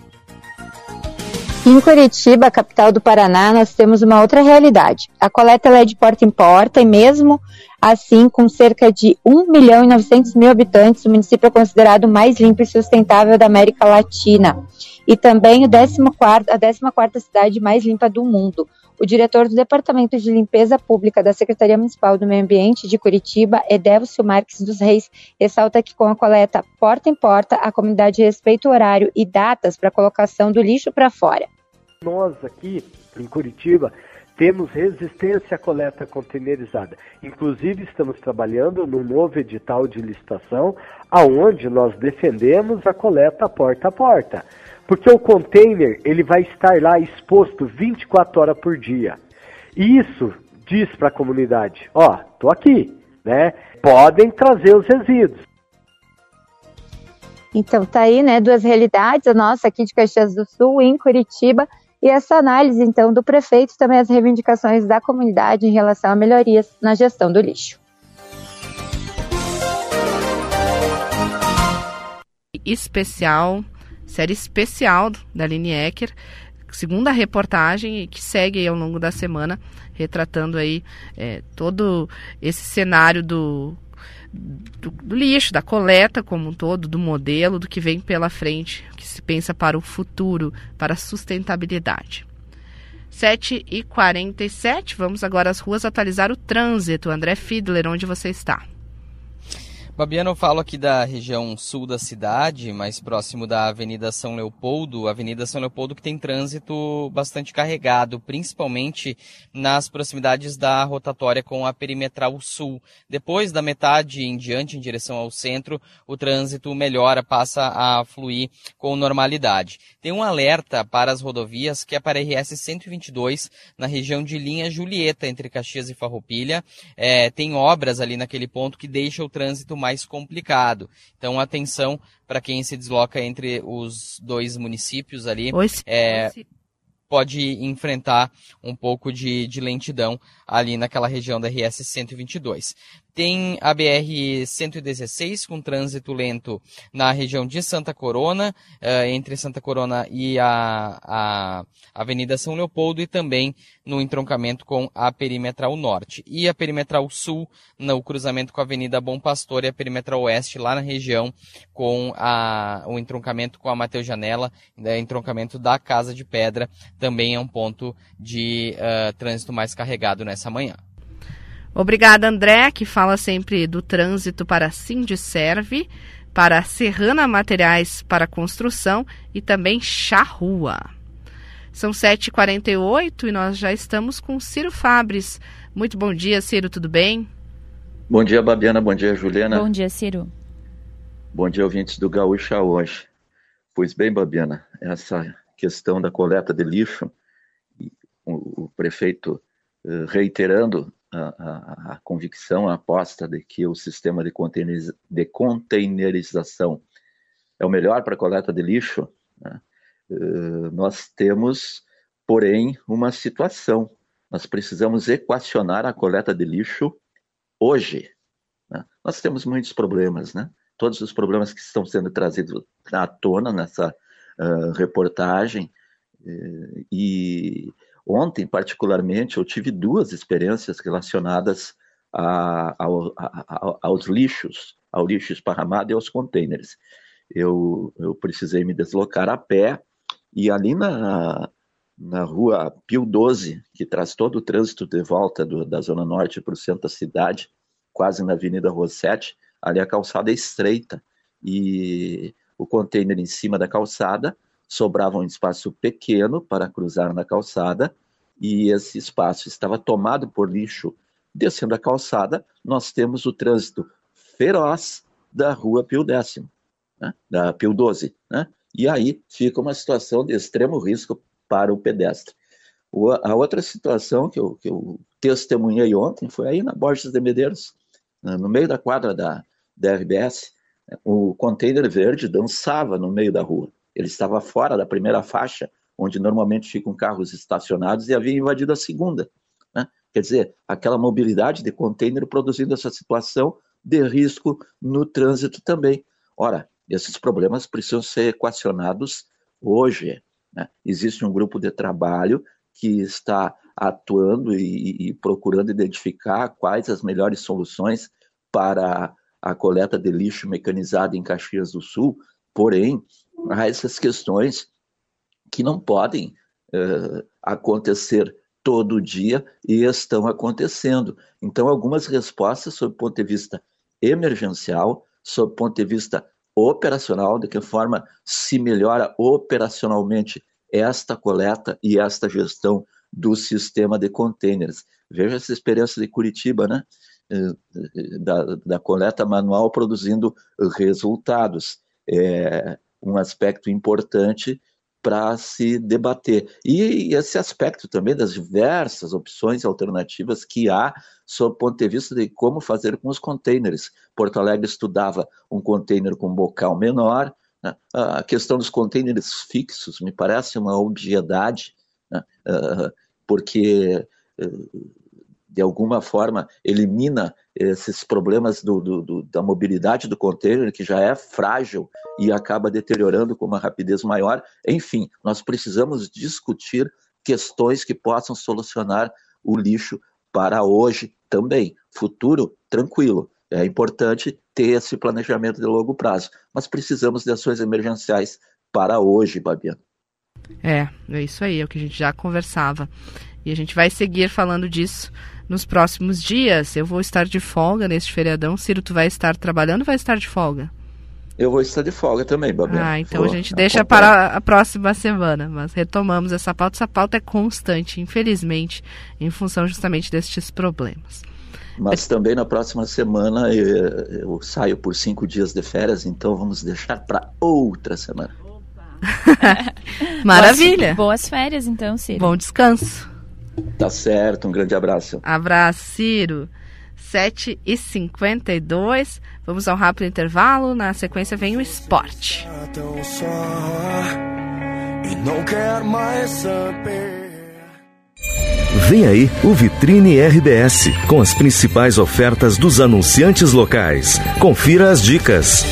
Em Curitiba, capital do Paraná, nós temos uma outra realidade. A coleta é de porta em porta e mesmo assim, com cerca de 1.900.000 habitantes, o município é considerado o mais limpo e sustentável da América Latina e também a 14ª cidade mais limpa do mundo. O diretor do Departamento de Limpeza Pública da Secretaria Municipal do Meio Ambiente de Curitiba, Edélcio Marques dos Reis, ressalta que com a coleta porta em porta, a comunidade respeita o horário e datas para a colocação do lixo para fora. Nós aqui em Curitiba temos resistência à coleta containerizada. Inclusive estamos trabalhando num novo edital de licitação, aonde nós defendemos a coleta porta a porta. Porque o container, ele vai estar lá exposto 24 horas por dia. E isso diz para a comunidade, tô aqui, né? Podem trazer os resíduos. Então tá aí, né, duas realidades, a nossa aqui de Caxias do Sul e em Curitiba, e essa análise, então, do prefeito e também as reivindicações da comunidade em relação a melhorias na gestão do lixo. Série especial da Aline Ecker, segunda reportagem que segue aí ao longo da semana, retratando aí todo esse cenário do lixo, da coleta como um todo, do modelo, do que vem pela frente, que se pensa para o futuro, para a sustentabilidade. 7h47, vamos agora às ruas atualizar o trânsito. André Fiedler, onde você está? Babiana, eu falo aqui da região sul da cidade, mais próximo da Avenida São Leopoldo. Avenida São Leopoldo que tem trânsito bastante carregado, principalmente nas proximidades da rotatória com a Perimetral Sul. Depois da metade em diante, em direção ao centro, o trânsito melhora, passa a fluir com normalidade. Tem um alerta para as rodovias que é para a RS 122, na região de linha Julieta, entre Caxias e Farroupilha. Tem obras ali naquele ponto que deixa o trânsito mais complicado. Então, atenção para quem se desloca entre os dois municípios ali. Pode enfrentar um pouco de lentidão ali naquela região da RS 122. Tem a BR-116 com trânsito lento na região de Santa Corona, entre Santa Corona e a Avenida São Leopoldo, e também no entroncamento com a Perimetral Norte. E a Perimetral Sul, no cruzamento com a Avenida Bom Pastor, e a Perimetral Oeste, lá na região com o entroncamento com a Mateus Janela, entroncamento da Casa de Pedra, também é um ponto de trânsito mais carregado nessa manhã. Obrigada, André, que fala sempre do trânsito para a Sindiserve, para a Serrana Materiais para Construção e também Charrua. São 7h48 e nós já estamos com Ciro Fabres. Muito bom dia, Ciro, tudo bem? Bom dia, Babiana, bom dia, Juliana. Bom dia, Ciro. Bom dia, ouvintes do Gaúcha hoje. Pois bem, Babiana, essa questão da coleta de lixo, o prefeito reiterando a convicção, a aposta de que o sistema de containerização é o melhor para a coleta de lixo, né? Nós temos, porém, uma situação. Nós precisamos equacionar a coleta de lixo hoje, né? Nós temos muitos problemas, né? Todos os problemas que estão sendo trazidos à tona nessa reportagem, e ontem, particularmente, eu tive duas experiências relacionadas aos lixos, ao lixo esparramado e aos containers. Eu precisei me deslocar a pé, e ali na rua Pio 12, que traz todo o trânsito de volta da Zona Norte para o centro da cidade, quase na Avenida Rossetti, ali a calçada é estreita e o container em cima da calçada, sobrava um espaço pequeno para cruzar na calçada e esse espaço estava tomado por lixo. Descendo a calçada, nós temos o trânsito feroz da rua Pio X, né? Da Pio XII, né? E aí fica uma situação de extremo risco para o pedestre. A outra situação que eu testemunhei ontem foi aí na Borges de Medeiros, no meio da quadra da RBS, o container verde dançava no meio da rua. Ele estava fora da primeira faixa, onde normalmente ficam carros estacionados, e havia invadido a segunda, né? Quer dizer, aquela mobilidade de container produzindo essa situação de risco no trânsito também. Ora, esses problemas precisam ser equacionados hoje, né? Existe um grupo de trabalho que está atuando e procurando identificar quais as melhores soluções para a coleta de lixo mecanizada em Caxias do Sul, porém, há essas questões que não podem acontecer todo dia e estão acontecendo. Então, algumas respostas sob o ponto de vista emergencial, sob o ponto de vista operacional, de que forma se melhora operacionalmente esta coleta e esta gestão do sistema de containers. Veja essa experiência de Curitiba, né? Da coleta manual produzindo resultados. É um aspecto importante para se debater. E esse aspecto também das diversas opções alternativas que há sob o ponto de vista de como fazer com os containers. Porto Alegre estudava um container com bocal menor, né? A questão dos containers fixos me parece uma obviedade, né? Porque de alguma forma elimina esses problemas da mobilidade do container, que já é frágil e acaba deteriorando com uma rapidez maior. Enfim, nós precisamos discutir questões que possam solucionar o lixo para hoje também. Futuro, tranquilo. É importante ter esse planejamento de longo prazo, mas precisamos de ações emergenciais para hoje, Babiana. É isso aí, é o que a gente já conversava. E a gente vai seguir falando disso nos próximos dias. Eu vou estar de folga neste feriadão. Ciro, tu vai estar trabalhando ou vai estar de folga? Eu vou estar de folga também, Babiana. Então a gente deixa para a próxima semana. Mas retomamos essa pauta. Essa pauta é constante, infelizmente, em função justamente destes problemas. Mas também na próxima semana eu saio por 5 dias de férias, então vamos deixar para outra semana. Maravilha. Boas férias, então, Ciro. Bom descanso. Tá certo, um grande abraço. Abraço, Ciro. 7h52. Vamos ao rápido intervalo. Na sequência vem o esporte. E não quer mais saber. Vem aí o Vitrine RBS, com as principais ofertas dos anunciantes locais. Confira as dicas.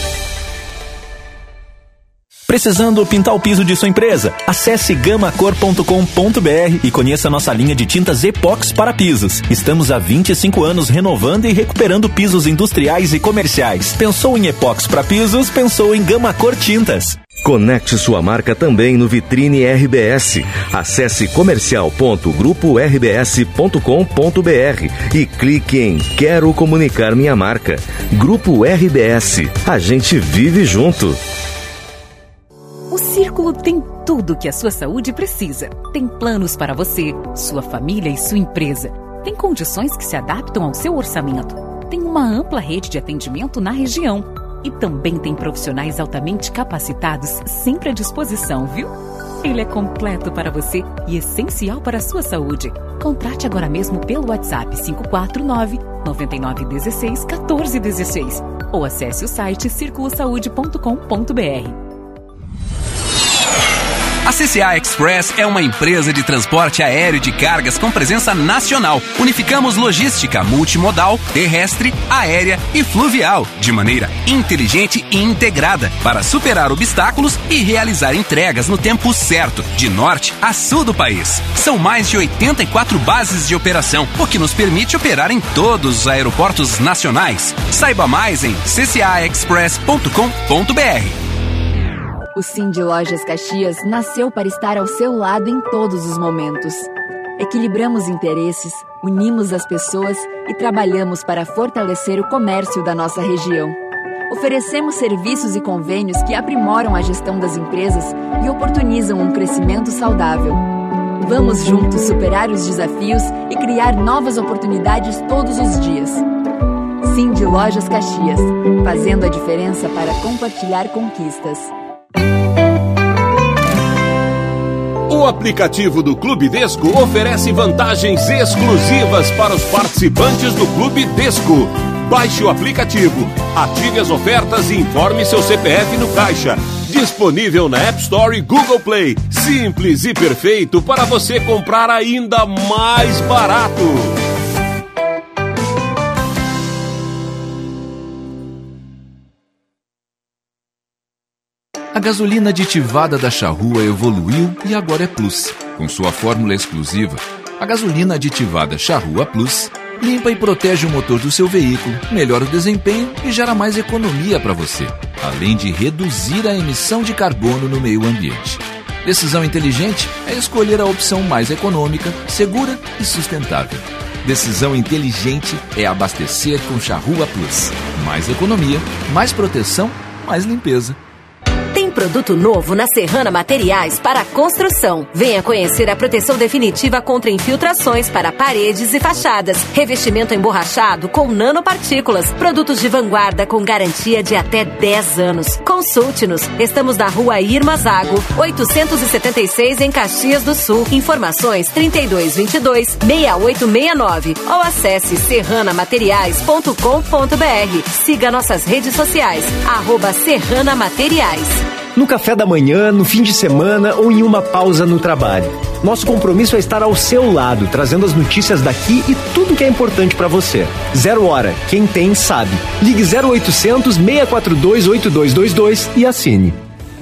Precisando pintar o piso de sua empresa? Acesse gamacor.com.br e conheça nossa linha de tintas Epox para pisos. Estamos há 25 anos renovando e recuperando pisos industriais e comerciais. Pensou em Epox para pisos? Pensou em Gamacor Tintas. Conecte sua marca também no Vitrine RBS. Acesse comercial.grupo-rbs.com.br e clique em Quero comunicar minha marca. Grupo RBS. A gente vive junto. O Círculo tem tudo que a sua saúde precisa. Tem planos para você, sua família e sua empresa. Tem condições que se adaptam ao seu orçamento. Tem uma ampla rede de atendimento na região. E também tem profissionais altamente capacitados sempre à disposição, viu? Ele é completo para você e essencial para a sua saúde. Contrate agora mesmo pelo WhatsApp 549-9916-1416 ou acesse o site circulosaude.com.br. A CCA Express é uma empresa de transporte aéreo de cargas com presença nacional. Unificamos logística multimodal, terrestre, aérea e fluvial, de maneira inteligente e integrada, para superar obstáculos e realizar entregas no tempo certo, de norte a sul do país. São mais de 84 bases de operação, o que nos permite operar em todos os aeroportos nacionais. Saiba mais em ccaexpress.com.br. O Cindy Lojas Caxias nasceu para estar ao seu lado em todos os momentos. Equilibramos interesses, unimos as pessoas e trabalhamos para fortalecer o comércio da nossa região. Oferecemos serviços e convênios que aprimoram a gestão das empresas e oportunizam um crescimento saudável. Vamos juntos superar os desafios e criar novas oportunidades todos os dias. Cindy Lojas Caxias, fazendo a diferença para compartilhar conquistas. O aplicativo do Clube Desco oferece vantagens exclusivas para os participantes do Clube Desco. Baixe o aplicativo, ative as ofertas e informe seu CPF no caixa. Disponível na App Store e Google Play. Simples e perfeito para você comprar ainda mais barato. A gasolina aditivada da Charrua evoluiu e agora é Plus. Com sua fórmula exclusiva, a gasolina aditivada Charrua Plus limpa e protege o motor do seu veículo, melhora o desempenho e gera mais economia para você, além de reduzir a emissão de carbono no meio ambiente. Decisão inteligente é escolher a opção mais econômica, segura e sustentável. Decisão inteligente é abastecer com Charrua Plus. Mais economia, mais proteção, mais limpeza. Tem produto novo na Serrana Materiais para construção. Venha conhecer a proteção definitiva contra infiltrações para paredes e fachadas. Revestimento emborrachado com nanopartículas. Produtos de vanguarda com garantia de até 10 anos. Consulte-nos. Estamos na Rua Irma Zago, 876 em Caxias do Sul. Informações 3222-6869 ou acesse serranamateriais.com.br. Siga nossas redes sociais, @serranamateriais. No café da manhã, no fim de semana ou em uma pausa no trabalho. Nosso compromisso é estar ao seu lado, trazendo as notícias daqui e tudo que é importante para você. 0 Hora, quem tem sabe. Ligue 0800 642 8222 e assine.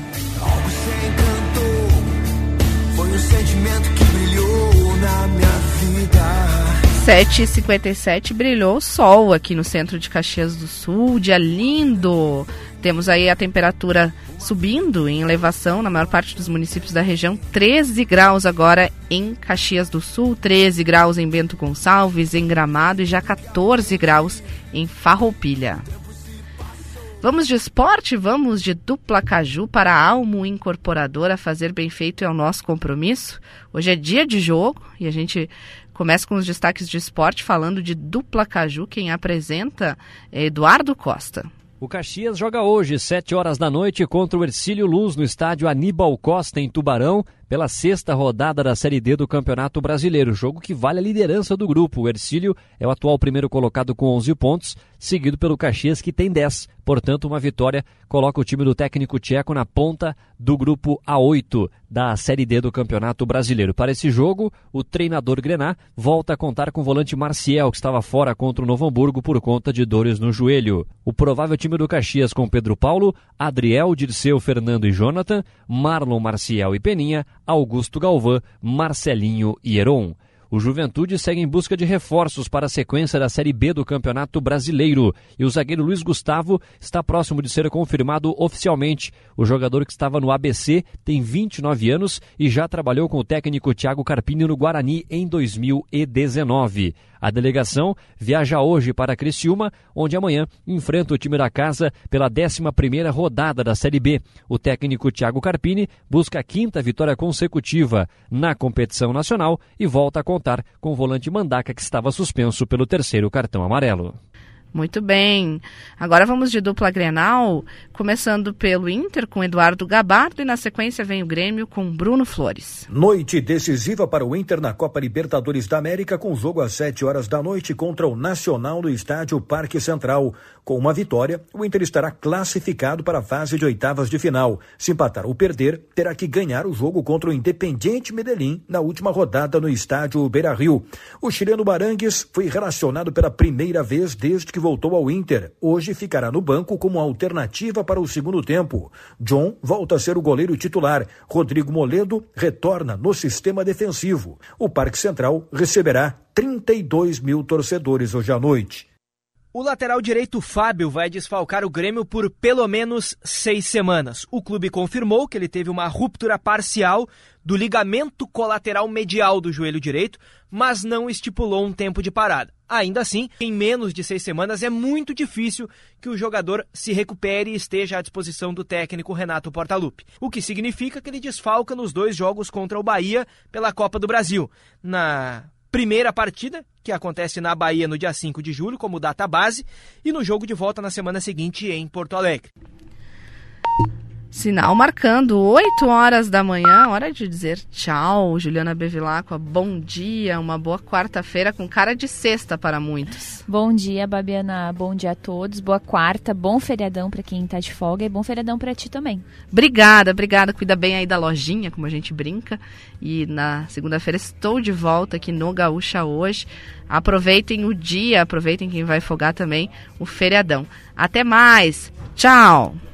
7h57, brilhou o sol aqui no centro de Caxias do Sul, dia lindo. Temos aí a temperatura subindo em elevação na maior parte dos municípios da região. 13 graus agora em Caxias do Sul, 13 graus em Bento Gonçalves, em Gramado e já 14 graus em Farroupilha. Vamos de esporte, vamos de Dupla Caju para a Almo Incorporadora. Fazer bem feito é o nosso compromisso. Hoje é dia de jogo e a gente começa com os destaques de esporte falando de Dupla Caju. Quem apresenta é Eduardo Costa. O Caxias joga hoje, 7 horas da noite, contra o Hercílio Luz, no estádio Aníbal Costa, em Tubarão, pela 6ª rodada da Série D do Campeonato Brasileiro. Jogo que vale a liderança do grupo. O Hercílio é o atual primeiro colocado com 11 pontos, seguido pelo Caxias, que tem 10. Portanto, uma vitória coloca o time do técnico tcheco na ponta do grupo A8 da Série D do Campeonato Brasileiro. Para esse jogo, o treinador Grená volta a contar com o volante Marcial, que estava fora contra o Novo Hamburgo por conta de dores no joelho. O provável time do Caxias com Pedro Paulo, Adriel, Dirceu, Fernando e Jonathan, Marlon, Marcial e Peninha, Augusto Galvão, Marcelinho e Heron. O Juventude segue em busca de reforços para a sequência da Série B do Campeonato Brasileiro e o zagueiro Luiz Gustavo está próximo de ser confirmado oficialmente. O jogador que estava no ABC tem 29 anos e já trabalhou com o técnico Thiago Carpini no Guarani em 2019. A delegação viaja hoje para Criciúma, onde amanhã enfrenta o time da casa pela 11ª rodada da Série B. O técnico Thiago Carpini busca a 5ª vitória consecutiva na competição nacional e volta a contar com o volante Mandaca, que estava suspenso pelo 3º cartão amarelo. Muito bem. Agora vamos de dupla Grenal, começando pelo Inter com Eduardo Gabardo e na sequência vem o Grêmio com Bruno Flores. Noite decisiva para o Inter na Copa Libertadores da América, com jogo às 7 horas da noite contra o Nacional no estádio Parque Central. Com uma vitória, o Inter estará classificado para a fase de oitavas de final. Se empatar ou perder, terá que ganhar o jogo contra o Independiente Medellín na última rodada no estádio Beira-Rio. O chileno Barangues foi relacionado pela primeira vez desde que voltou ao Inter. Hoje ficará no banco como alternativa para o segundo tempo. John volta a ser o goleiro titular. Rodrigo Moledo retorna no sistema defensivo. O Parque Central receberá 32 mil torcedores hoje à noite. O lateral direito Fábio vai desfalcar o Grêmio por pelo menos 6 semanas. O clube confirmou que ele teve uma ruptura parcial do ligamento colateral medial do joelho direito, mas não estipulou um tempo de parada. Ainda assim, em menos de 6 semanas é muito difícil que o jogador se recupere e esteja à disposição do técnico Renato Portaluppi. O que significa que ele desfalca nos 2 jogos contra o Bahia pela Copa do Brasil. Na primeira partida, que acontece na Bahia no dia 5 de julho, como data base, e no jogo de volta na semana seguinte em Porto Alegre. Sinal marcando 8 horas da manhã, hora de dizer tchau. Juliana Bevilacqua, bom dia, uma boa quarta-feira com cara de sexta para muitos. Bom dia, Babiana, bom dia a todos, boa quarta, bom feriadão para quem tá de folga e bom feriadão para ti também. Obrigada, cuida bem aí da lojinha, como a gente brinca, e na segunda-feira estou de volta aqui no Gaúcha hoje. Aproveitem o dia, aproveitem quem vai folgar também o feriadão. Até mais, tchau!